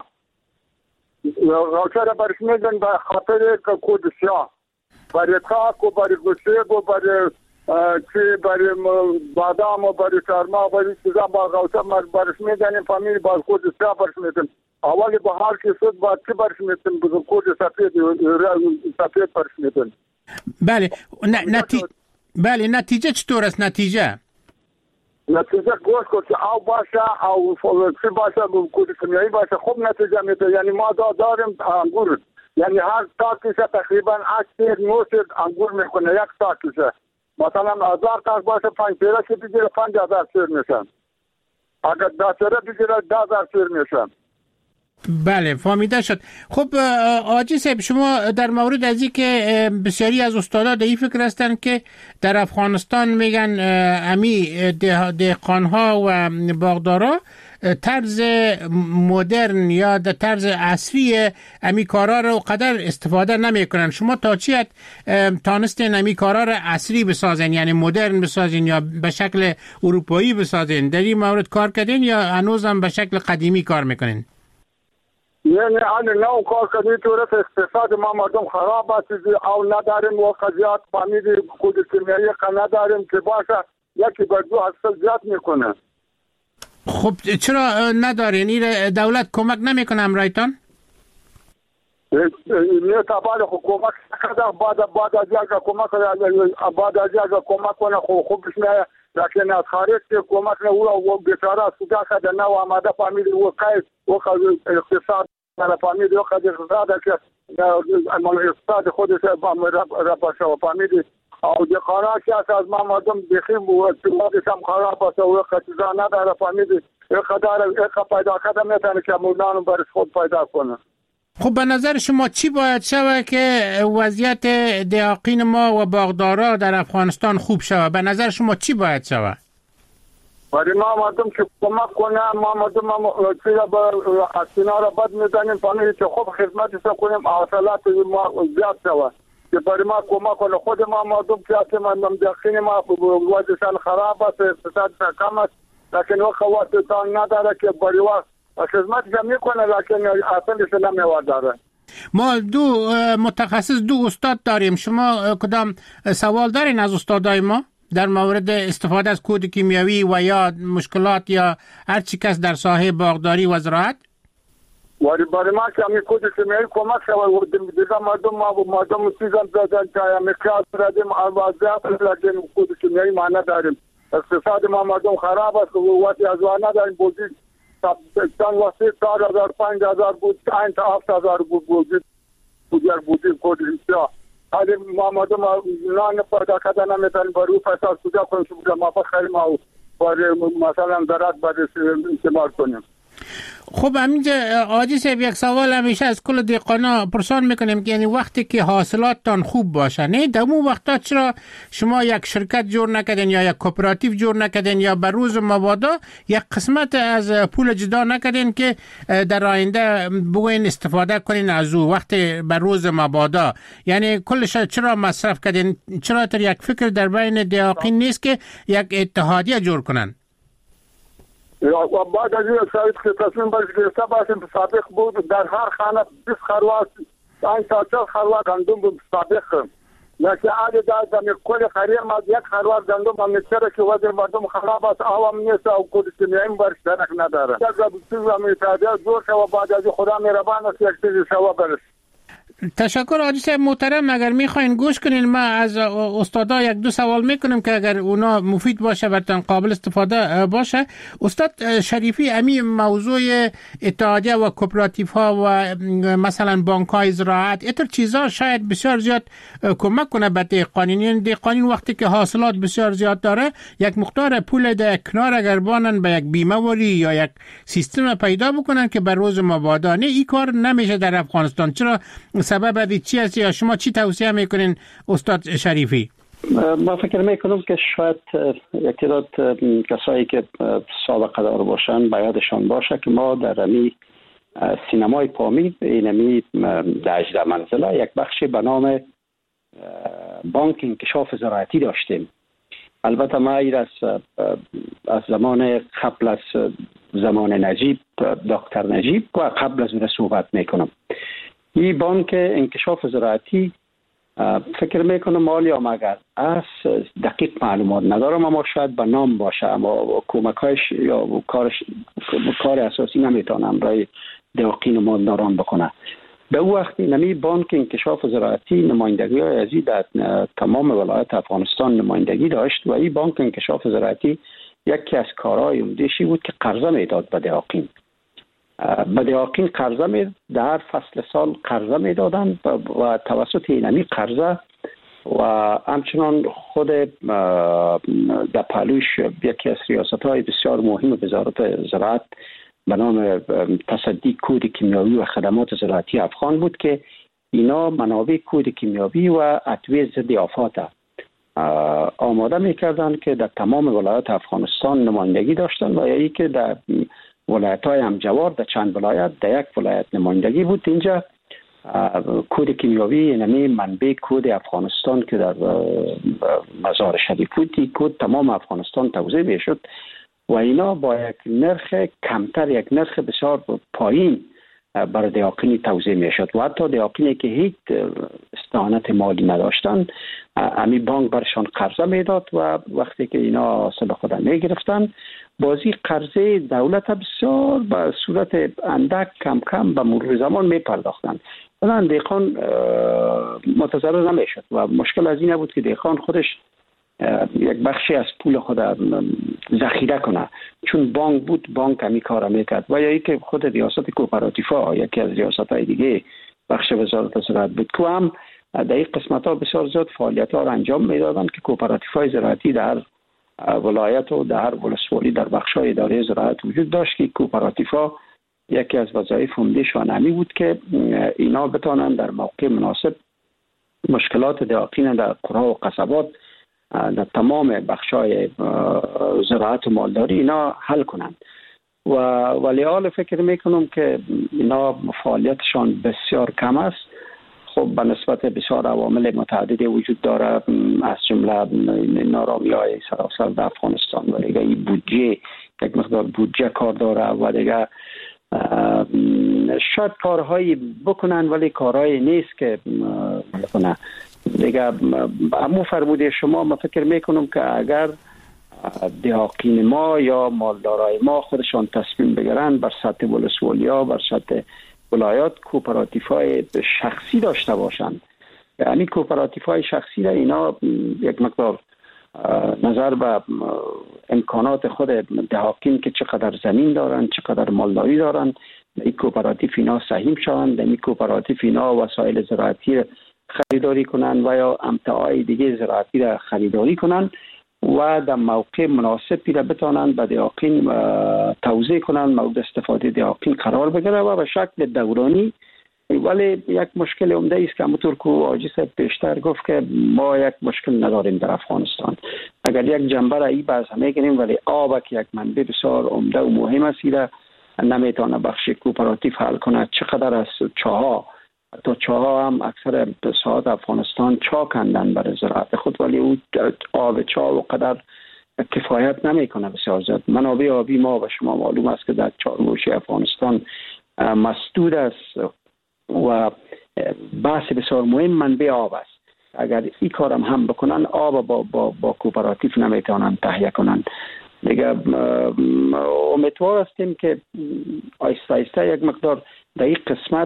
راکر برش میدن به خاطر کود سیاه برای کاک و برای گوشیگ و برای چی برای بادام و برای چارما و برای چیزا با غوطه برش میدن، این فامیل باز کود سیاه برش میدن اول بهار که شد بعد چه برش میتن بزرگ کوچ سفید سفید برش میتن. بله نتیجه بله نتیجه چطور است نتیجه؟ نتیجه گوش کن که او باشه او چی باشه کوچ کیمیایی باشه خوب نتیجه میده. یعنی ما دا داریم انگور، یعنی هر تاکیشه تقریبا هشت نه انگور میکنه یک تاکیشه. مثلا هزار تاک باشه پنج پیره که بگیره پنج هزار سیر میشن. اگر ده پیره بگیره ده هزار سیر میشن. بله فهمیده شد. خب آجی صاحب شما در مورد از این که بسیاری از استادا در این فکر هستند که در افغانستان میگن امی دهقانها و باغدارا طرز مدرن یا در طرز اصلی امی کارا رو قدر استفاده نمی کنن. شما تا چی حد تانستین امی کارا رو اصلی بسازین، یعنی مدرن بسازین یا به شکل اروپایی بسازین؟ در این مورد کار کردین یا هنوزم به شکل قدیمی کار میکنین؟ نه نه آن نو کار کنی طورت اقتصاد ما مردم خراب است او نداریم و قضیات فامیلی خود کیمیایی نداریم که باشه یکی بر دو اصل زیاد میکنه. خب چرا ندارین؟ این دولت کمک نمیکنه امرایتان؟ نه تابال حکومت کده بعد بعد از یک کمک بعد از یک کمک کنه خوب خوبش نه، لیکن از خارج که کمک نه و بیچاره سودا کده نه و آماده فامیلی و قید و اقتصاد در فامیلی و قید اقتصاد که اقتصاد خودش را باشه و فامیلی او دی خانه که از ما مردم بخیم و اقتصادش هم خراب است و اقتصاد نداره فامیلی اقدار اقا پیدا کده میتونه که مولانو برش خود پیدا کنه. خب به نظر شما چی باید شود که وضعیت دهقین ما و باغدارا در افغانستان خوب شود؟ به نظر شما چی باید شود؟ برای ما مردم که کمک کنه، ما مردم چیزا با اسینا را بد میزنیم فامیلی که خوب خدمتش کنیم حاصلات ما زیاد شود که برای ما کمک کنه. خود ما مردم که اصلا مردم دهقین ما وضعشان خراب است، اقتصاد کم است، لیکن وقت وقتتان نداره که برای وقت خدمت جمع میکنه لیکن اصلش نمیورداره. ما دو متخصص دو استاد داریم. شما کدام سوال دارین از استادای ما در مورد استفاده از کود کیمیایی و یا مشکلات یا هر چی کس در ساحه باغداری و زراعت؟ ولی برای ما که همی کود کیمیایی کمک شود دیگه مردم ما مردم چیزم دادن که همی کلاس ردیم آوازیات لیکن کود کیمیایی ما نداریم. اقتصاد ما مردم خراب است و وقتی از وان نداریم بودی چند واسه چهار هزار پنج هزار بود این تا هفت هزار بود بودی بودی بودی کودی بسیار حالی ما مردم نان پیدا کردن نمیتونیم برای فساد سودا کنیم که ما خیلی ما برای مثلا زراعت برای استعمال کنیم. خب همینجا آجی صاحب یک سوال همیشه از کل دهقانا پرسان میکنیم که یعنی وقتی که حاصلاتتان خوب باشه نه در اون وقتا چرا شما یک شرکت جور نکردین یا یک کوپراتیو جور نکردین یا بر روز مبادا یک قسمت از پول جدا نکردین که در آینده بگوین استفاده کنین از او وقتی بر روز مبادا؟ یعنی کلش چرا مصرف کردین؟ چرا تر یک فکر در بین دهقان نیست که یک اتحادیه جور کنن؟ و بعد از این شاید که تصمیم باید گرفته باشیم سابق بود در هر خانه بیست خروار این تا چل خروار گندم بود سابق لیکن آده دار دمی کل خریر ما یک خروار گندم هم میتره که وزیر مردم خراب است او هم نیست او کود کیمیایی برش درک نداره یک چیز هم ایتادیه زور شو بعد از خدا میربان است یک چیزی شو برش. تشکر آجی صاحب محترم. اگر میخواین گوش کنین ما از استادا یک دو سوال میکنیم که اگر اونا مفید باشه براتون قابل استفاده باشه. استاد شریفی امی موضوع اتحادیه و کوپراتیو ها و مثلا بانک های زراعت ایتر چیزا شاید بسیار زیاد کمک کنه به دهقانین. یعنی دهقانین وقتی که حاصلات بسیار زیاد داره یک مقدار پول در کنار اگر بانن به یک بیمه وری یا یک سیستم پیدا بکنن که بر روز مبادا. نه این کار نمیشه در افغانستان. چرا؟ سبب ادی چی است یا شما چی توصیه میکنین استاد شریفی؟ ما فکر میکنم که شاید یک تعداد کسایی که سابقه دار باشن بیادشان باشه که ما در امی سینمای پامید اینمی در هجده منزله یک بخشی به نام بانک انکشاف زراعتی داشتیم. البته ما ایر از از زمان قبل از زمان نجیب دکتر نجیب و قبل از اون صحبت میکنم. این بانک انکشاف زراعتی فکر میکنم مالی هم اگر از دقیق معلومات ندارم اما شاید به نام باشه اما کمکایش یا کارش کار اساسی نمیتونم برای دهقین و مالداران بکنه. به او وقتی نمی بانک انکشاف زراعتی نمایندگی های ازی در تمام ولایت افغانستان نمایندگی داشت و این بانک انکشاف زراعتی یکی از کارهای عمده‌شی بود که قرضه میداد به دهقین. به دهقین قرضه می در فصل سال قرضه میدادند و توسط اینمی قرضه و همچنان خود در پهلوش یکی از ریاست‌های بسیار مهم وزارت زراعت به نام تصدی کود کیمیاوی و خدمات زراعتی افغان بود که اینا منابع کود کیمیاوی و ادویه ضد آفات آماده میکردند که در تمام ولایات افغانستان نمایندگی داشتند و یکی که در ولایت‌های همجوار در چند ولایت در یک ولایت نمایندگی بود. اینجا کود کیمیاوی یعنی منبع کود افغانستان که در مزار شریف بود، این کود تمام افغانستان توزیع میشد و اینا با یک نرخ کمتر، یک نرخ بسیار پایین برای دهقینی توزیع میشد و حتی دهقینی که هیچ استعانت مالی نداشتند امی بانک برشان قرضه میداد و وقتی که اینا حاصل خود میگرفتن بازی قرضه دولت بسیار به صورت اندک کم کم به مرور زمان میپرداختند. الان دهقان متضرر نمیشد و مشکل از این بود که دهقان خودش یک بخشی از پول خود ذخیره کنه، چون بانک بود بانک همی کار میکرد و یا ای که خود ریاست کوپراتیفا یکی از ریاست های دیگه بخش وزارت زراعت بود که هم در این قسمت ها بسیار زیاد فعالیت ها را انجام میدادند که کوپراتیفای زراعتی در ولایت و در ولسوالی در بخش های اداره زراعت وجود داشت که کوپراتیفا یکی از وظایف عمده‌شان همی بود که اینا بتوانند در موقع مناسب مشکلات دهقین در قرى و قصبات در تمام بخشای زراعت و مالداری اینا حل کنند و ولی حال فکر میکنم که اینا فعالیتشان بسیار کم است. خب به نسبت بسیار عوامل متعددی وجود داره، از جمله نارامی های سراسر در افغانستان و دیگه این بودجه یک مقدار بودجه کار داره و دیگه شاید کارهایی بکنن ولی کارهایی نیست که بکنن دیگه. همون فرموده شما ما فکر میکنم که اگر دهقین ما یا مالدارای ما خودشان تصمیم بگیرن بر سطح ولسوالیا بر سطح ولایات کوپراتیفای شخصی داشته باشند، یعنی کوپراتیفای شخصی را اینا یک مقدار نظر به امکانات خود دهقین که چقدر زمین دارن چقدر مالداری دارن این کوپراتیف اینا سهیم شوند، این کوپراتیف اینا وسایل زراعتی خریداری کنن و یا امتعاء دیگه زراعتی را خریداری کنن و در موقع مناسبی را بتانند به دهقین توزیع کنن، مورد استفاده دهقین قرار بگیره و به شکل دورانی. ولی یک مشکل عمده است که همونطور که آجی صاحب پیشتر گفت که ما یک مشکل نداریم در افغانستان. اگر یک جنبه را ای باز میگیریم ولی آب که یک منبع بسیار عمده و مهم است را نمیتونه بخش کوپراتیو حل کنه. چقدر از چاها تا چاها هم اکثر ساعت افغانستان چا کندن برای زراعت خود ولی او آب چا و قدر کفایت نمیکنه بسیار زیاد. منابع آبی ما و شما معلوم است که در چهارگوشه افغانستان مسدود است و بحث بسیار مهم منبع آب است. اگر این کارم هم بکنن آب با با با کوپراتیو نمیتونن تهیه کنن دیگه. امیدوار هستیم که آیسته آیسته یک مقدار در این قسمت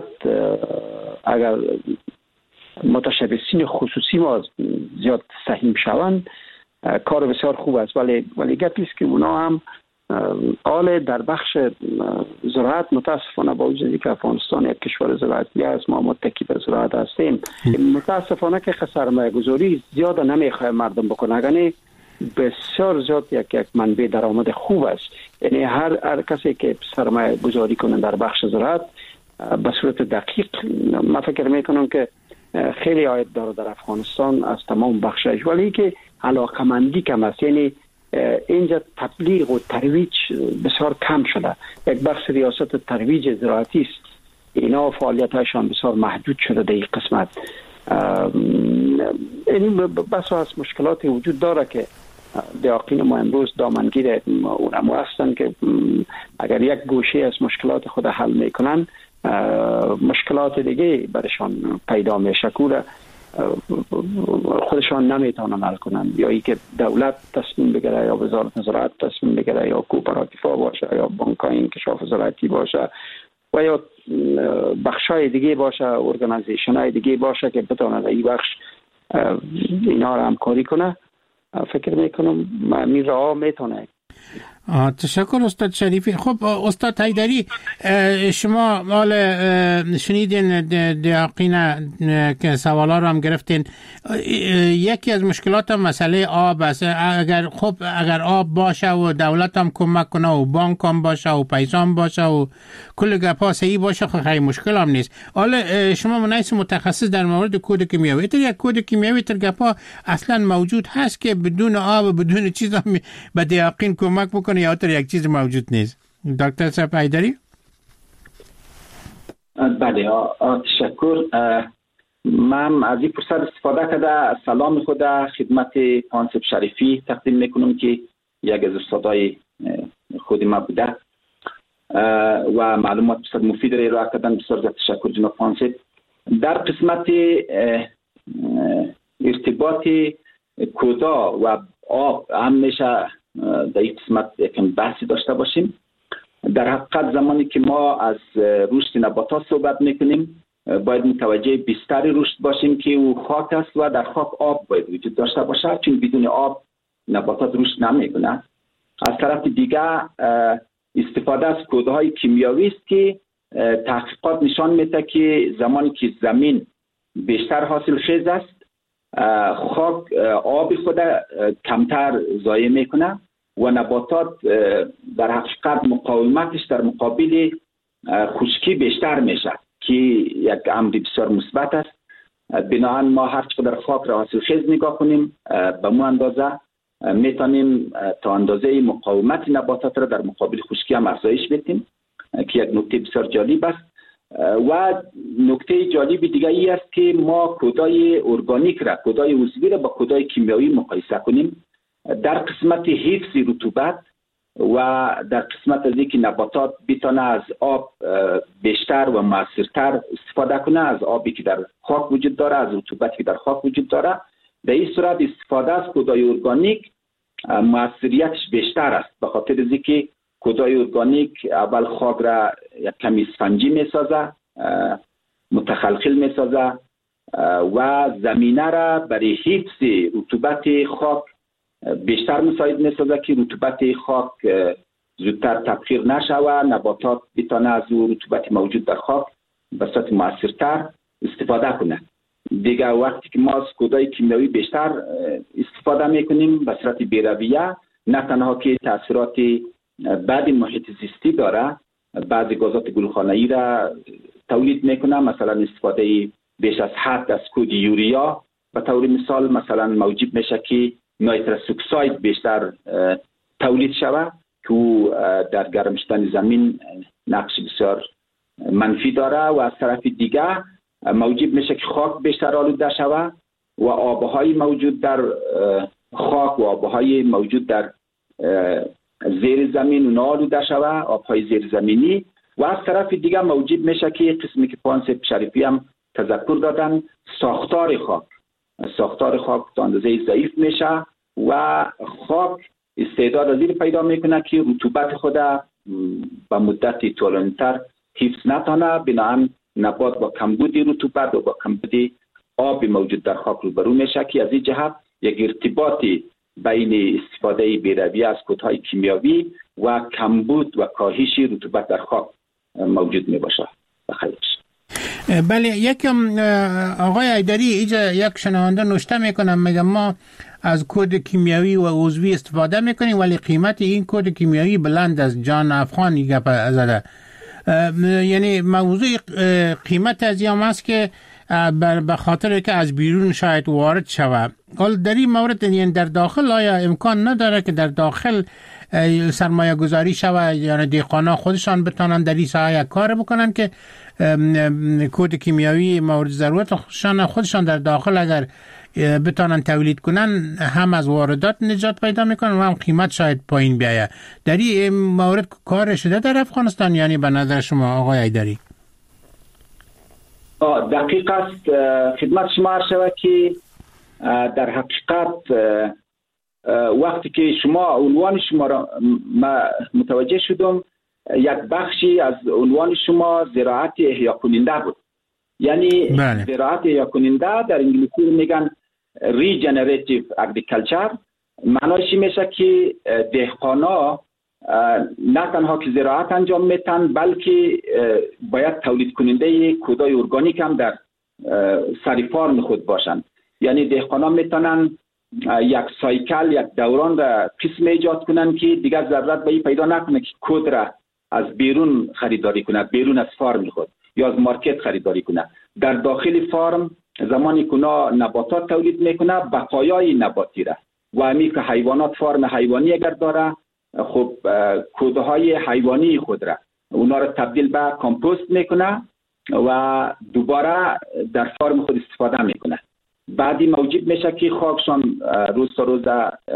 اگر متشبثین خصوصی ما زیاد سهیم شوند کار بسیار خوب است، ولی ولی گپی است که اونا هم آل در بخش زراعت متاسفانه با وجودی که افغانستان یک کشور زراعتی است ما متکی به زراعت هستیم متاسفانه که سرمایه گذاری زیاد نمیخواه مردم بکنه. اگر بسیار زیاد یک یک منبع درآمد خوب است، یعنی هر هر کسی که سرمایه گذاری کنه در بخش زراعت به صورت دقیق من فکر میکنم که خیلی عاید داره در افغانستان از تمام بخشش، ولی که علاقمندی کم است. یعنی اینجا تبلیغ و ترویج بسیار کم شده. یک بخش ریاست ترویج زراعتی است، اینا فعالیتاشان بسیار محدود شده در این قسمت. این بس از مشکلات وجود داره که دهقین ما امروز دامنگیر اونمو هستن که اگر یک گوشه از مشکلات خود حل میکنن مشکلات دیگه برشان پیدا میشه. کوره خودشان نمیتونن حل کنن، یا ای که دولت تصمیم بگیره یا وزارت زراعت تصمیم بگیره یا کوپراتیفا باشه یا بانک‌های انکشاف زراعتی باشه و یا بخشای دیگه باشه، ارگانایزیشن های دیگه باشه که بتونه این بخش اینا رو همکاری کنه. فکر میکنم این راه میتونه. تشکر استاد شریفی. خب استاد حیدری، شما مال شنیدین دیاقین که سوالا رو هم گرفتین. یکی از مشکلات هم مسئله آب است. اگر خب اگر آب باشه و دولت هم کمک کنه و بانک هم باشه و پیسام باشه و کل گپا صحیح باشه، خب خیلی مشکل هم نیست. حالا شما منیس متخصص در مورد کد کیمیایی، تر یک کد کیمیایی تر گپا اصلا موجود هست که بدون آب و بدون چیز هم به دیاقین کمک بکنه یا تر یک چیز موجود نیست؟ دکتر صاحب حیدری؟ بله، تشکر. من از این فرصت استفاده کرده سلام خود خدمت پانسب شریفی تقدیم میکنم که یک از استادای خود ما بوده و معلومات بسیار مفید را ارائه کردن. بسیار زیاد تشکر جناب پانسب. در قسمت ارتباط کودا و آب همیشه در این قسمت یکم بحثی داشته باشیم. در حقیقت زمانی که ما از رشد نباتات صحبت میکنیم باید متوجه بیشتر رشد باشیم که او خاک است و در خاک آب باید وجود داشته باشه، چون بدون آب نباتات رشد نمیکنه. از طرف دیگه استفاده از کودهای کیمیایی است که تحقیقات نشان میده که زمانی که زمین بیشتر حاصل خیز است، خاک آب خود کمتر ضایع میکنه و نباتات در حقیقت مقاومتش در مقابل خشکی بیشتر میشه که یک امر بسیار مثبت است. بنابراین ما هر چقدر خاک را حاصل خیز نگاه کنیم به مو اندازه میتونیم تا اندازه مقاومت نباتات را در مقابل خشکی هم افزایش بدیم که یک نکته بسیار جالب است. و نکته جالب دیگه ای است که ما کدای ارگانیک را، کدای عضوی را با کدای کیمیایی مقایسه کنیم در قسمت حفظ رطوبت و در قسمت از اینکه نباتات بتونه از آب بیشتر و موثرتر استفاده کنه، از آبی که در خاک وجود داره، از رطوبتی که در خاک وجود داره. در این صورت استفاده از کدای ارگانیک موثریتش بیشتر است، به خاطر از اینکه کدای ارگانیک اول خاک را یک کمی اسفنجی میسازه، متخلخل میسازه و زمینه را برای حفظ رطوبت خاک بیشتر مساعد میسازه که رطوبت خاک زودتر تبخیر نشه و نباتات بتونه از رطوبت موجود در خاک به صورت موثرتر استفاده کنه. دیگه وقتی که ما از کدای کیمیایی بیشتر استفاده میکنیم به صورت بی‌رویه، نه تنها که تاثیرات بعد محیط زیستی داره، بعضی گازات گلخانه‌ای را تولید میکنه، مثلا استفاده بیش از حد از کد یوریا به طور مثال مثلا موجب میشه که نایترس اکساید بیشتر تولید شود که در گرم شدن زمین نقش بسیار منفی داره و از طرف دیگه موجب میشه که خاک بیشتر آلوده شود و آبهای موجود در خاک و آبهای موجود در زیر زمین اونا آلوده شود، آبهای زیر زمینی. و از طرف دیگه موجب میشه که قسمی که پانسب شریفی هم تذکر دادن، ساختار خاک ساختار خاک تا اندازه ضعیف میشه و خاک استعداد از این پیدا میکنه که رطوبت خود به مدت طولانی‌تر حفظ نتونه. بنابراین نبات با کمبود رطوبت و با کمبود آب موجود در خاک روبرو میشه که از این جهت یک ارتباطی بین استفاده بی‌رویه از کودهای کیمیایی و کمبود و کاهش رطوبت در خاک موجود میباشه. بخیرش. بله، یکم آقای حیدری اینجا یک شنونده نوشته میکنم، میگم ما از کد کیمیایی و عضوی استفاده میکنیم ولی قیمت این کد کیمیایی بلند از جان افغان گپ زده. یعنی موضوع قیمت از این است که به خاطر که از بیرون شاید وارد شود. حال در این مورد یعنی در داخل آیا امکان نداره که در داخل سرمایه گذاری شود، یعنی دیقانا خودشان بتانن در این ساحه کار بکنن که کود کیمیایی مورد ضرورت خودشان خودشان در داخل اگر بتانن تولید کنن هم از واردات نجات پیدا میکنن و هم قیمت شاید پایین بیاید. در این مورد کار شده در افغانستان، یعنی به نظر شما آقای حیدری؟ دقیق است. خدمت شما عرض شود که در حقیقت وقتی که شما عنوان شما را متوجه شدم، یک بخشی از عنوان شما زراعت احیا کننده بود. یعنی بله. زراعت احیا کننده در انگلیسی میگن ریجنریتیو اگریکلچر. معنیش میشه که دهقانا نه تنها که زراعت انجام میتن، بلکه باید تولید کننده کودای ارگانیک هم در سر فارم خود باشند. یعنی دهقانا میتونن یک سایکل، یک دوران را قسم ایجاد کنن که دیگر ضرورت به این پیدا نکنه که کود را از بیرون خریداری کنه، بیرون از فارم خود یا از مارکت خریداری کنه. در داخل فارم زمانی که اونا نباتات تولید میکنه، بقایای نباتی را و همی که حیوانات فارم حیوانی اگر داره، خب کودهای حیوانی خود را اونا را تبدیل به کامپوست میکنه و دوباره در فارم خود استفاده میکنه. بعدی موجب میشه که خاکشان روز تا روز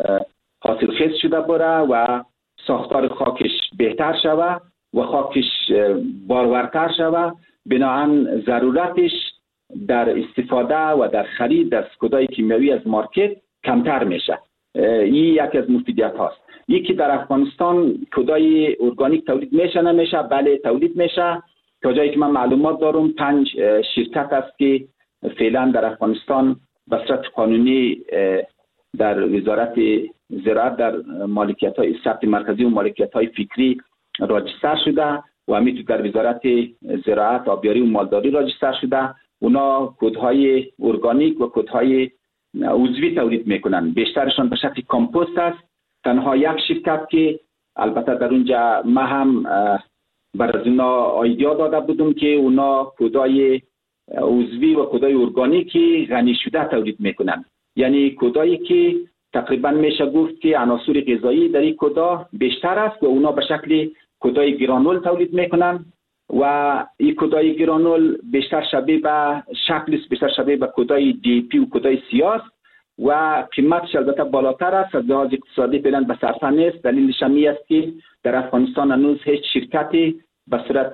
حاصل خیز شده بره و ساختار خاکش بهتر شوه و خاکش بارورتر شوه. بنابراین ضرورتش در استفاده و در خرید از کودای کیمیاوی از مارکت کمتر میشه. این یکی از مفیدیت هاست. یکی در افغانستان کودای ارگانیک تولید میشه نمیشه؟ بله تولید میشه. تا جایی که من معلومات دارم پنج شرکت است که فعلا در افغانستان به صورت قانونی در وزارت زراعت در مالکیت های ثبت مرکزی و مالکیت های فکری راجستر شده و همینطور در وزارت زراعت آبیاری و مالداری راجستر شده. اونا کودهای ارگانیک و کودهای عضوی تولید میکنن. بیشترشان به شکل کامپوست است. تنها یک شرکت که البته در اونجا ما هم بر از اونا آیدیا داده بودم که اونا کودای عضوی و کودای ارگانیکی غنی شده تولید میکنن. یعنی کودایی که تقریبا میشه گفت که عناصر غذایی در این کودا بیشتر است و اونا به شکل کودای گرانول تولید میکنن و این کودای گرانول بیشتر شبیه به شکلش بیشتر شبیه به کودای دی پی و کودای سیاس و قیمتش البته بالاتر است. از لحاظ اقتصادی فعلا به صرفه نیست. دلیلش می است که در افغانستان هنوز هیچ شرکتی به صورت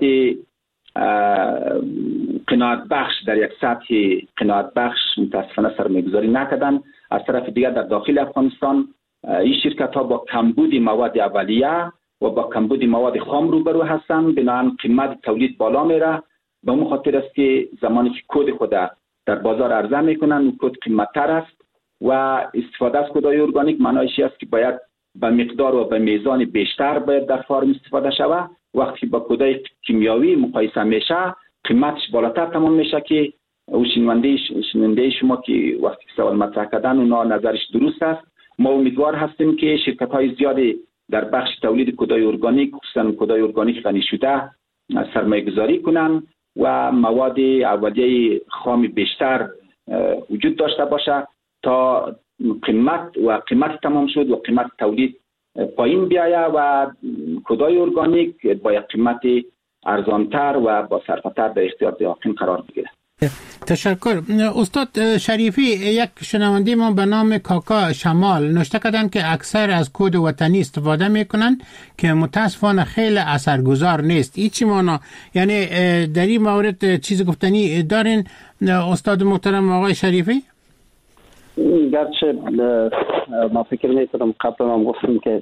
قناعت بخش در یک سطح قناعت بخش متاسفانه سرمایه‌گذاری نکردن. از طرف دیگر در داخل افغانستان این شرکت ها با کمبود مواد اولیه و با کمبود مواد خام روبرو هستند. بنابراین قیمت تولید بالا میره. به اون خاطر است که زمانی که کود خود در بازار عرضه میکنن اون کود قیمت‌تر است و استفاده از کودای ارگانیک معنیش است که باید به مقدار و به میزان بیشتر باید در فارم استفاده شود. وقتی با کودای کیمیاوی مقایسه میشه قیمتش بالاتر تمام میشه که او شنونده شنونده شما که وقتی سوال مطرح کردن اونا نظرش درست است. ما امیدوار هستیم که شرکت های زیادی در بخش تولید کودای ارگانیک خصوصا کودای ارگانیک غنی شده سرمایه گذاری کنن و مواد اولیه خام بیشتر وجود داشته باشه تا قیمت و قیمت تمام شد و قیمت تولید پایین بیایه و کودای ارگانیک با یک قیمت ارزانتر و با صرفتر در اختیار دهقان قرار بگیره. تشکر. استاد شریفی، یک شنونده ما به نام کاکا شمال نوشته کردن که اکثر از کد وطنی استفاده میکنن که متاسفانه خیلی اثرگذار نیست. این چی مانا؟ یعنی در این مورد چیز گفتنی دارین استاد محترم آقای شریفی؟ گرچه ما فکر میکنم قبل هم گفتم که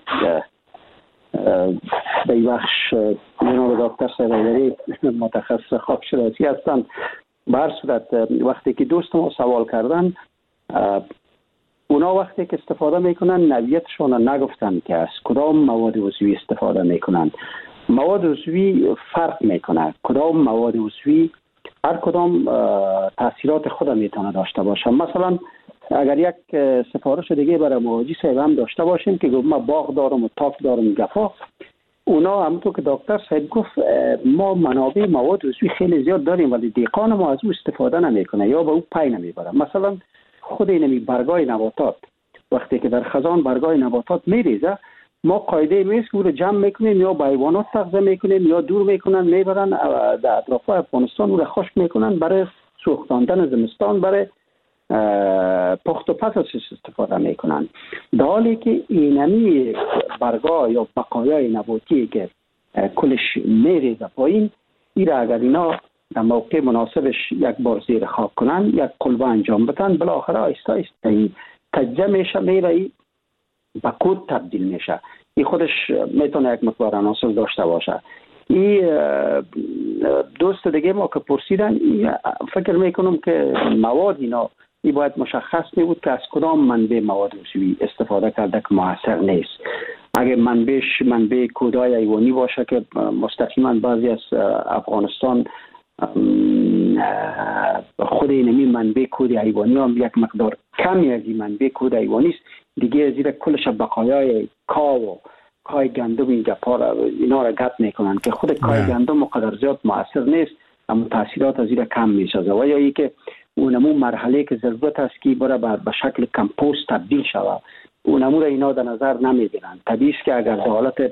به این بخش جناب دکتر سیدری متخصص خاکشناسی هستند. به هر صورت وقتی که دوست ما سوال کردن اونا وقتی که استفاده میکنن نوعیتشون نگفتن که از کدام مواد عضوی استفاده میکنن. مواد عضوی فرق میکنه. کدام مواد عضوی هر کدام تاثیرات خود میتونه داشته باشه. مثلا اگر یک سفارش دیگه برای مواجی صاحب هم داشته باشیم که ما باغ دارم و تاک دارم گفا، اونا همونطور که دکتر صاحب گفت ما منابع مواد عضوی خیلی زیاد داریم ولی دهقان ما از او استفاده نمیکنه یا به او پی نمیبره. مثلا خود اینمی برگای نباتات وقتی که در خزان برگای نباتات میریزه ما قاعده میست که او رو جمع میکنیم یا به حیوانات تغذیه میکنیم یا دور میکنن میبرن در اطراف افغانستان او رو خشک میکنن برای سوختاندن زمستان، برای پخت و پس ازش استفاده میکنن. در حالی که اینمی برگا یا بقایای نباتی که کلش میریزه پایین، این را اگر اینا در موقع مناسبش یک بار زیر خاک کنن، یک قلبه انجام بدن، بالاخره آیسته آیسته تجزیه میشه، میره به کود تبدیل میشه. این خودش میتونه یک مقدار عناصر داشته باشه. این دوست دیگه ما که پرسیدن، فکر میکنم که مواد اینا این باید مشخص می بود که از کدام منبع مواد عضوی استفاده کرده که موثر نیست. اگه منبعش منبع کودای حیوانی باشه که مستقیما بعضی از افغانستان خود اینمی منبع کود حیوانی هم یک مقدار کمی از این منبع کود حیوانی است، دیگه زیر کلش بقایای کاو و کای گندم این گپا اینا را گپ میکنن که خود کای گندم مقدر زیاد موثر نیست، اما تاثیرات از زیر کم میسازه. و یا ای که اونمو مرحله که ضرورت است که برای به شکل کمپوست تبدیل شود، اونمو را اینا در نظر نمیگیرن. طبیعی است که اگر در حالت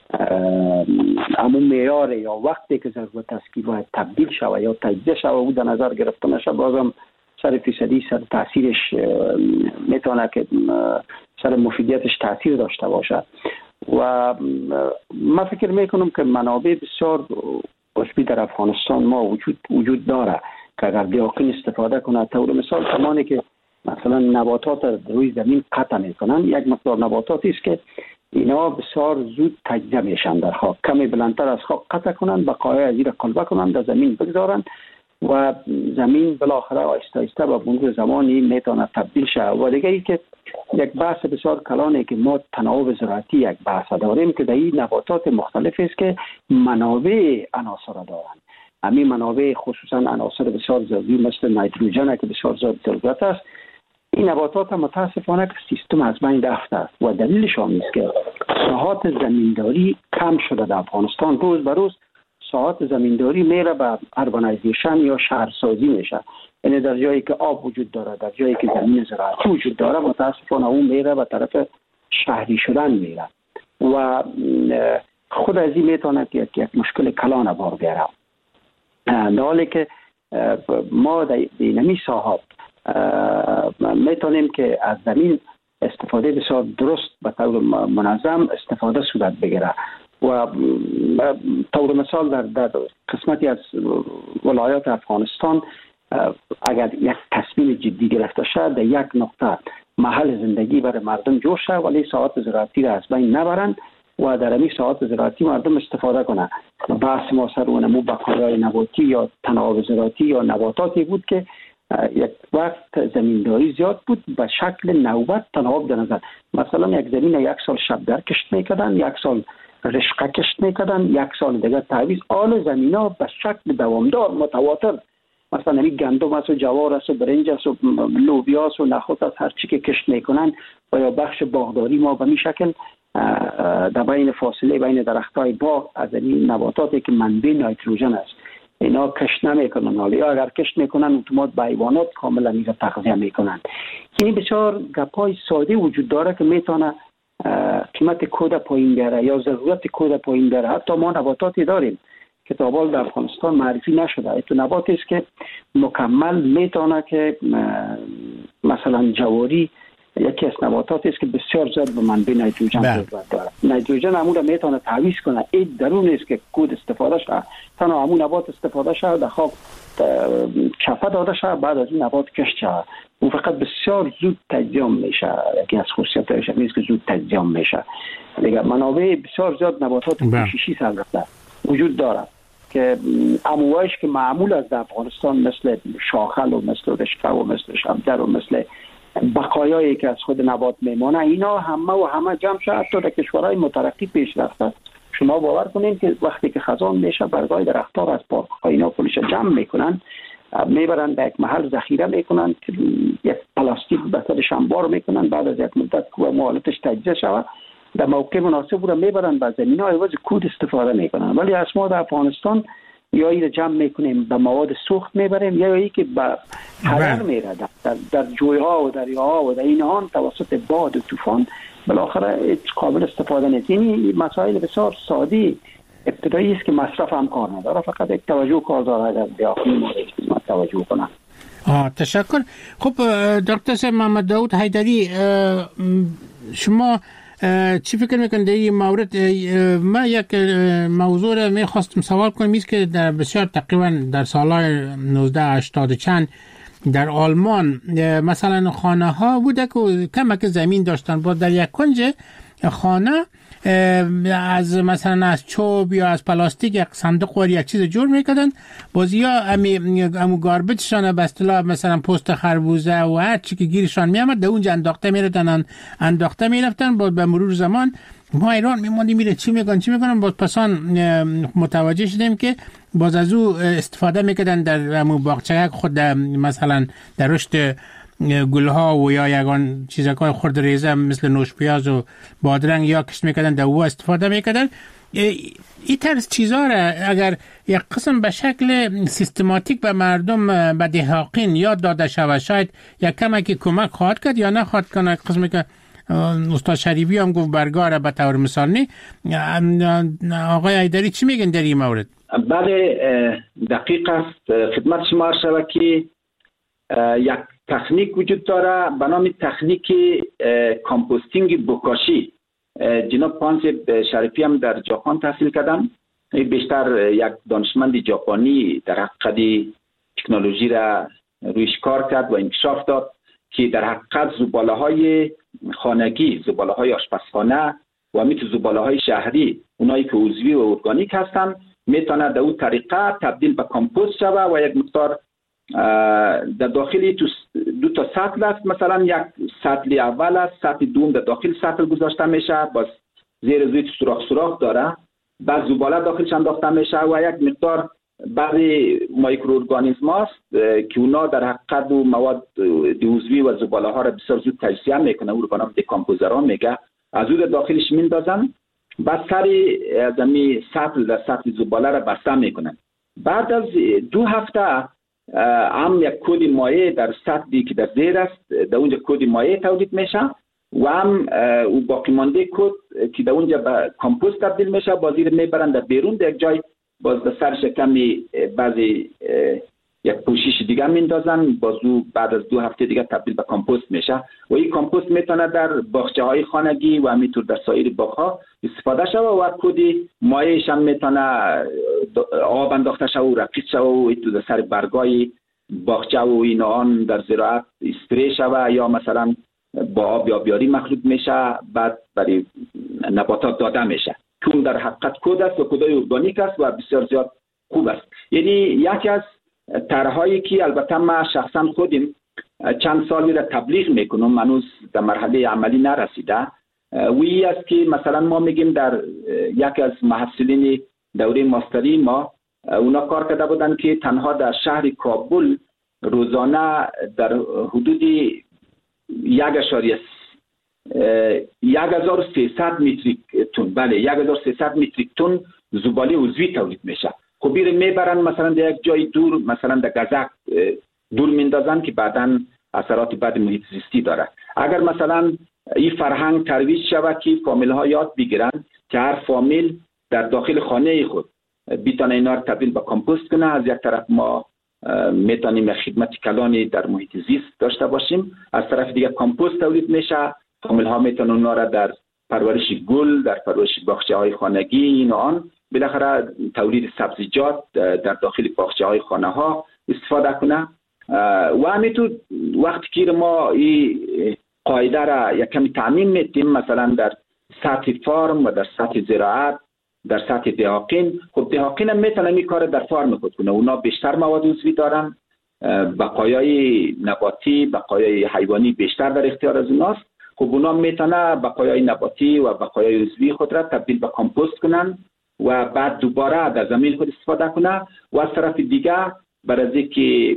همون معیار یا وقتی که ضرورت است که باید تبدیل شود یا تجزیه شود او در نظر گرفته نشه، بازم سر فیصدی سر تاثیرش میتونه که سر مفیدیتش تاثیر داشته باشه. و من فکر میکنم که منابع بسیار عضوی در افغانستان ما وجود وجود داره که اگر دیاقین استفاده کنه، طور مثال زمانی که مثلا نباتات روی زمین قطع میکنن، یک مقدار نباتاتی است که اینا بسیار زود تجزیه میشن در خاک، کمی بلندتر از خاک قطع کنن، بقایای از زیر قلبه کنن، در زمین بگذارن و زمین بالاخره آهسته آهسته با مرور زمانی میتونه تبدیل شه. و دیگه ای که یک بحث بسیار کلانه که ما تناوب زراعتی یک بحث داریم که در این نباتات مختلف است که منابع عناصر دارن. همین منابع خصوصا عناصر بسیار ضروری مثل نیتروژن که بسیار زیاد ضرورت است، این نباتات متاسفانه که سیستم از بین رفته است و دلیلش هم است که ساحات زمینداری کم شده در افغانستان. روز به روز ساحات زمینداری میره به اربانایزیشن یا شهرسازی میشه، یعنی در جایی که آب وجود داره، در جایی که زمین زراعتی وجود داره، متاسفانه اون میره به طرف شهری شدن میره و خود از این میتونه که یک مشکل کلان بار بیاره. در حالی که ما در اینمی ساحات میتونیم که از زمین استفاده بسیار درست به طور منظم استفاده صورت بگیره و طور مثال در, در قسمتی از ولایات افغانستان اگر یک تصمیم جدی گرفته شد در یک نقطه محل زندگی برای مردم جور شد ولی ساحات زراعتی را از بین نبرند و در همین ساحات زراعتی مردم استفاده کنند. بحث ما سر اونمو بقایای نباتی یا تناوب زراعتی یا نباتاتی بود که یک وقت زمینداری زیاد بود به شکل نوبت تناوب در نظر، مثلا یک زمین یک سال شبدر کشت میکردن، یک سال رشقه کشت میکردن، یک سال دیگه تعویض. آل زمین ها به شکل دوامدار متواتر، مثلا همین گندم است و جوار است و برنج است و لوبیا است و نخود است، هر چی که کشت میکنن و یا بخش باغداری ما به این شکل در بین فاصله بین درختای باغ از این نباتاتی که منبع نیتروژن است اینا کشت نمیکنن، حالا یا اگر کشت میکنن اتومات به حیوانات کاملا میره تغذیه میکنن. این بسیار گپای ساده وجود داره که میتونه قیمت کود پایین بیاره یا ضرورت کود پایین بیاره. حتی ما نباتاتی داریم که تا حال در افغانستان معرفی نشده، تو نباتی است که مکمل میتونه که مثلا جواری یکی از نباتاتی است که بسیار زیاد به منبع نیتروژن ضرورت داره. نیتروژن همون را میتونه تعویض کنه. این درون است که کود استفاده شده، تنها همون نبات استفاده شده در خاک چپه داده شده، بعد از این نبات کشت شده، اون فقط بسیار زود تجزیه میشه. یکی از خصوصیاتش این است که زود تجزیه میشه. دیگه منابع بسیار زیاد نباتات پوششی البته وجود داره که انواعش که معمول از افغانستان مثل شاخل و مثل رشقه و مثل شبدر و مثل بقایایی که از خود نبات میمانه، اینا همه و همه جمع شد. حتی در کشورهای مترقی پیش رفته شما باور کنین که وقتی که خزان میشه برگای درخت‌ها از پارک‌های اینا کلش جمع میکنن، میبرن به یک محل ذخیره میکنن، یک پلاستیک به سرش انبار میکنن، بعد از یک مدت که مالتش تجزیه شود در موقع مناسب رو میبرن به زمین‌های عوض کود استفاده میکنن. ولی از ما در افغانستان یا این جمع میکنیم به مواد سوخت میبریم یا ای که به هدر میره در, در جویها و دریاها و در اینها توسط باد و طوفان بالاخره قابل استفاده نیست. این مسائل بسیار ساده ابتدایی است که مصرف هم کار نداره، فقط یک توجه کار داره اگر بیاخیم ما توجه کنن. آه تشکر. خب دکتر محمد داود حیدری، شما چی فکر میکنید در این مورد؟ ما یک موضوع را میخواستم سوال کنم، است که در بسیار تقریبا در سالهای نوزده هشتاد چند در آلمان مثلا خانه ها بوده که کمک زمین داشتن، با در یک کنج خانه از مثلا از چوب یا از پلاستیک یک صندوق و یک چیز جور میکردن، باز یا امی امو گاربیجشان به اصطلاح مثلا پوست خربوزه و هر چی که گیرشان میامد در اونجا انداخته میرفتن انداخته میرفتن با به مرور زمان ما ایران میموندیم میره چی میگن چی میکنن باز پسان متوجه شدیم که باز از او استفاده میکردن در امو باغچه خود، مثلا در رشد گلها و یا یگان چیزهای خرد ریزه مثل نوش پیاز و بادرنگ یا کشت میکردن در او استفاده میکردن. این طرز چیزها را اگر یک قسم به شکل سیستماتیک به مردم به دهاقین یاد داده شود شاید یک کمکی کمک خواهد کرد یا نه خواهد کنه. قسمی که استاد شریفی هم گفت برگاره به طور مثال نی. آقای ایدری چی میگن در این مورد؟ بله دقیق است. خدمت شما عرض شود که یک تکنیک وجود داره به نام تکنیک کامپوستینگ بوکاشی. جناب پانسب شریفی هم در ژاپن تحصیل کردن، بیشتر یک دانشمند ژاپنی در حقیقت تکنولوژی را رویش کار کرد و انکشاف داد که در حقیقت زباله های خانگی، زباله های آشپزخانه و میتو زباله های شهری، اونایی که عضوی و ارگانیک هستن، میتونه در اون طریقه تبدیل به کامپوست شوه و یک مقدار در داخلی دو تا سطل است. مثلا یک سطل اول است، سطل دوم در داخل سطل گذاشته میشه، باز زیر زیر سوراخ سوراخ داره، بعد زباله داخلش انداخته میشه و یک مقدار بعضی مایکروارگانیسم هست که اونا در حقیقت و مواد عضوی و زباله ها را بسیار زود تجزیه میکنه، او رو به نام دکامپوزرها میگه، از اون داخلش میندازن، بعد سر از می سطل در سطل زباله را بسته میکنن. بعد از دو هفته هم یک کود مایع در سطحی که در زیر است در اونجا کود مایع تولید میشه و هم او باقی مانده کود که در اونجا به کامپوست تبدیل میشه، بازی رو میبرن در بیرون در یک جای، باز در سرش کمی بعضی یک پوشش دیگه میندازن، باز او بعد از دو هفته دیگه تبدیل به کامپوست میشه و این کامپوست میتونه در باغچه های خانگی و همینطور در سایر باغ ها استفاده شود و کود مایعش هم میتونه آب انداخته شود و رقیق شود و تو در سر برگای باغچه و اینان در زراعت اسپری شود یا مثلا با آب آبیاری مخلوط میشه، بعد برای نباتات داده میشه. چون در حقیقت کود است و کودای ارگانیک است و بسیار زیاد خوب است. یعنی یکی از طرح‌هایی که البته ما شخصا خودم چند سالی را تبلیغ میکنم، هنوز در مرحله عملی نرسیده، وی است که مثلا ما میگیم در یکی از محصلین دوره ماستری ما اونا کار کرده بودن که تنها در شهر کابل روزانه در حدود یک اشاریه یک هزار و سیصد متریک تن بله یک هزار و سیصد متریک تن زباله عضوی تولید میشه. خب بیره میبرن مثلا در یک جای دور، مثلا در گزک دور میندازن که بعداً اثرات بد محیط زیستی داره. اگر مثلا این فرهنگ ترویج شود که فامیل ها یاد بگیرن که هر فامیل در داخل خانه خود بیتونه اینا رو تبدیل به کامپوست کنه، از یک طرف ما میتونیم یک خدمت کلانی در محیط زیست داشته باشیم، از طرف دیگه کامپوست تولید میشه، فامیل ها میتونن اونا را در پرورش گل، در پرورش باغچه های خانگی این و آن، بالاخره تولید سبزیجات در داخل باغچه های خانه ها استفاده کنه. و همینطور وقتی که ما این قاعده را یک کمی تعمیم میدیم، مثلا در سطح فارم و در سطح زراعت، در سطح دهاقین، خب دهاقین هم میتونن این کار در فارم خود کنه، اونا بیشتر مواد عضوی دارن، بقایای نباتی، بقایای حیوانی بیشتر در اختیار از اوناست، خب اونا میتونن بقایای نباتی و بقایای عضوی خود را تبدیل به کامپوست کنن و بعد دوباره در زمین خود استفاده کنه. و از طرف دیگه برای از اینکه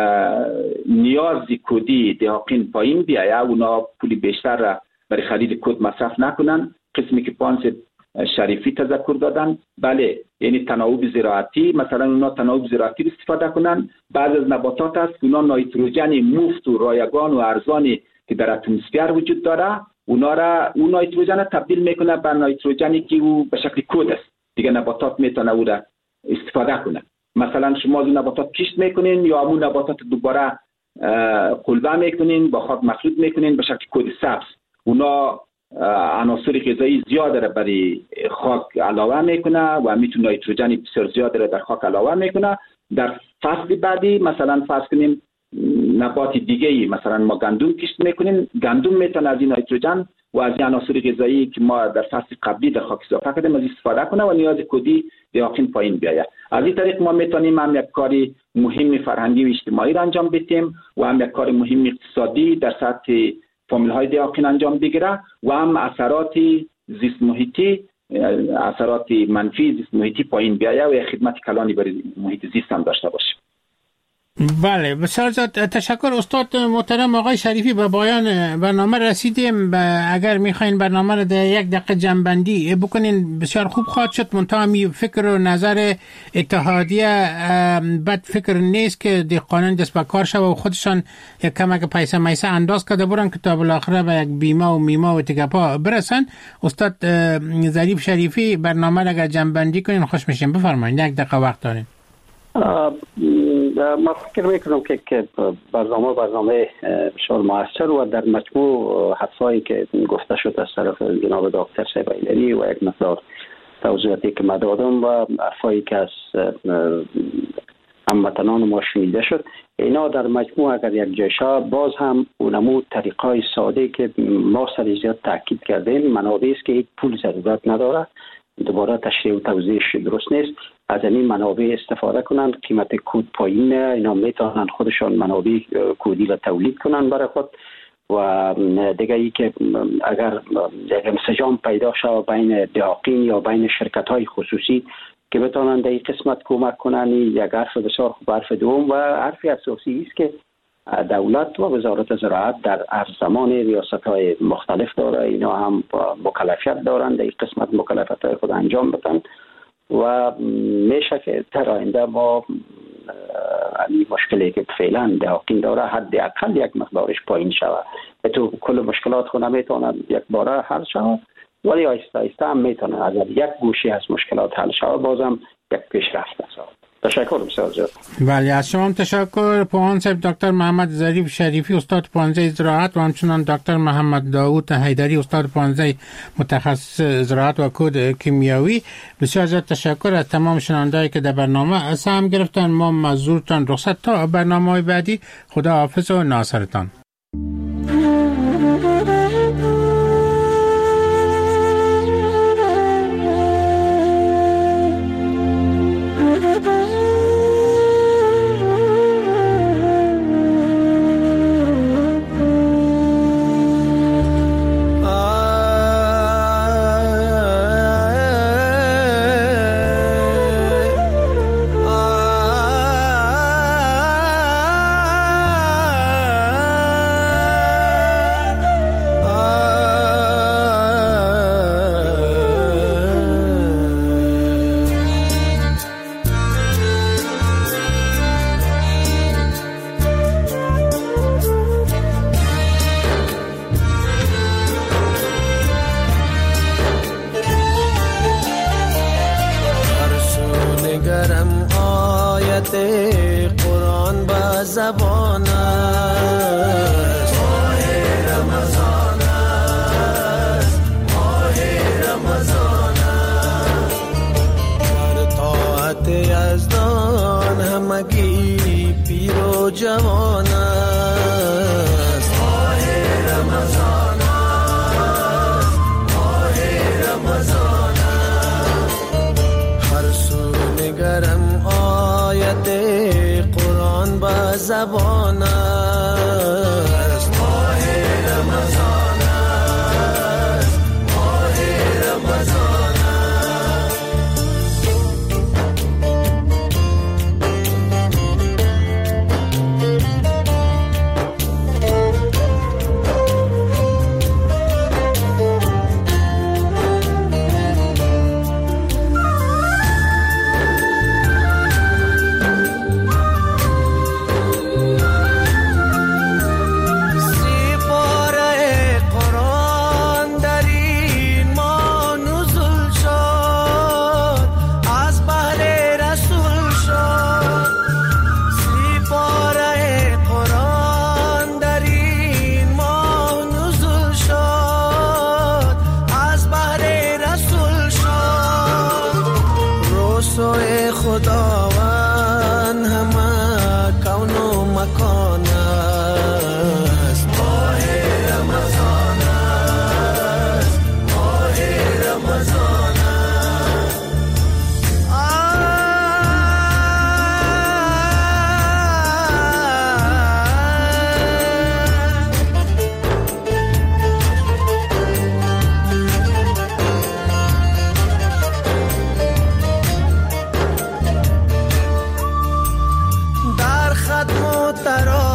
نیاز کودی دهاقین پایین بیایه، اونا پولی بیشتر را برای خرید کود مصرف نکنن. قسمی که پانس شریفی تذکر دادن، بله، یعنی تناوب زراعتی، مثلا اونا تناوب زراعتی استفاده کنن. بعض از نباتات هست اونا نایتروژن مفت و رایگان و ارزانی که در اتمسفر وجود داره، اونا را اون نایتروژن تبدیل میکنه به نایتروژنی که او به شکل کود است، دیگه نباتات میتونه او را استفاده کنه. مثلا شما از نباتات کشت میکنین یا همون نباتات دوباره قلبه میکنین، با خاک مخلوط میکنین به شکل کود سبز، اونا عناصر غذایی زیاد را برای خاک علاوه میکنه و میتونه نیتروژن بسیار زیاد را در خاک علاوه میکنه. در فصل بعدی مثلا فرض کنیم نبات دیگه ای مثلا ما گندم کشت میکنیم، گندم میتونه از این نیتروژن و از این عناصر غذایی که ما در فصل قبلی در خاک اضافه کردیم از استفاده کنه و نیاز کودی دیاقین پایین بیاید. از این طریق ما میتونیم هم یک کاری مهم فرهنگی و اجتماعی را انجام بدیم و هم یک کار مهم اقتصادی در سطح فامیل های دیاقین انجام بگیره و هم اثرات زیست محیطی اثرات منفی زیست محیطی پایین بیاید و یک خدمت کلانی برای محیط زیست هم داشته باشیم. بله بسیار زیاد تشکر استاد محترم آقای شریفی. به پایان برنامه رسیدیم. اگر میخواین برنامه رو در یک دقیقه جنبندی بکنین بسیار خوب خواهد شد. منتها می فکر و نظر اتحادیه بد فکر نیست که دهقانان دست به کار شوه و خودشان یک کمک پیسه میسه انداز کرده برن که تا بالاخره به یک بیمه و میمه و تگپا برسن. استاد ظریف شریفی برنامه رو اگر جنبندی کنین خوش میشیم. بفرمایید یک دقیقه وقت دارین. ما فکر میکنم که که برنامه برنامه بسیار موثر و در مجموع حرفایی که گفته شد از طرف جناب دکتر صاحب ایلری و یک مقدار توضیحاتی که من دادم و حرفایی که از هموطنان ما شنیده شد، اینا در مجموع اگر یک جایشا باز هم اونمو طریقای ساده که ما سر زیاد تاکید کردیم منابعی است که هیچ پول ضرورت نداره، دوباره تشریح و توضیحش درست نیست، از این منابع استفاده کنند، قیمت کود پایینه، اینا میتونن خودشان منابع کودی را تولید کنند برای خود و دیگه ای که اگر یک انسجام پیدا شود بین دیاقین یا بین شرکت های خصوصی که بتونن در این قسمت کمک کنن، یک حرف بسیار خوب. حرف دوم و حرف اساسی است که دولت و وزارت زراعت در هر زمان ریاست های مختلف داره، اینا هم مکلفیت دارند در این قسمت مکلفیت های خود انجام بدن و میشه که در آینده ما این مشکلی که فعلا دیاقین داره حداقل یک مقدارش پایین شود. تو کل مشکلات خود نمیتونه یک باره حل شود ولی آیسته آیسته هم میتونه اگر یک گوشی از مشکلات حل شود بازم یک پیشرفت است. تشکر بسیار زیاد. بله از شما تشکر. پوهان صاحب دکتر محمد ظریف شریفی استاد پانزه زراعت و همچنان دکتر محمد داوود حیدری استاد پانزه متخصص زراعت و کود کیمیاوی. بسیار زیاد تشکر از تمام شنوندهایی که در برنامه سهم گرفتن. ما مزورتان رخصت تا برنامه‌های بعدی. خدا حافظ و ناصرتان. قرآن با زبان است، ماه رمضان است، ماه رمضان است، در طاعت یزدان همگی پیر و جوان است، ماه رمضان است، ماه رمضان است، هر سو نگرم آیت قرآن با زبان است، ماه رمضان است، ماه رمضان ترا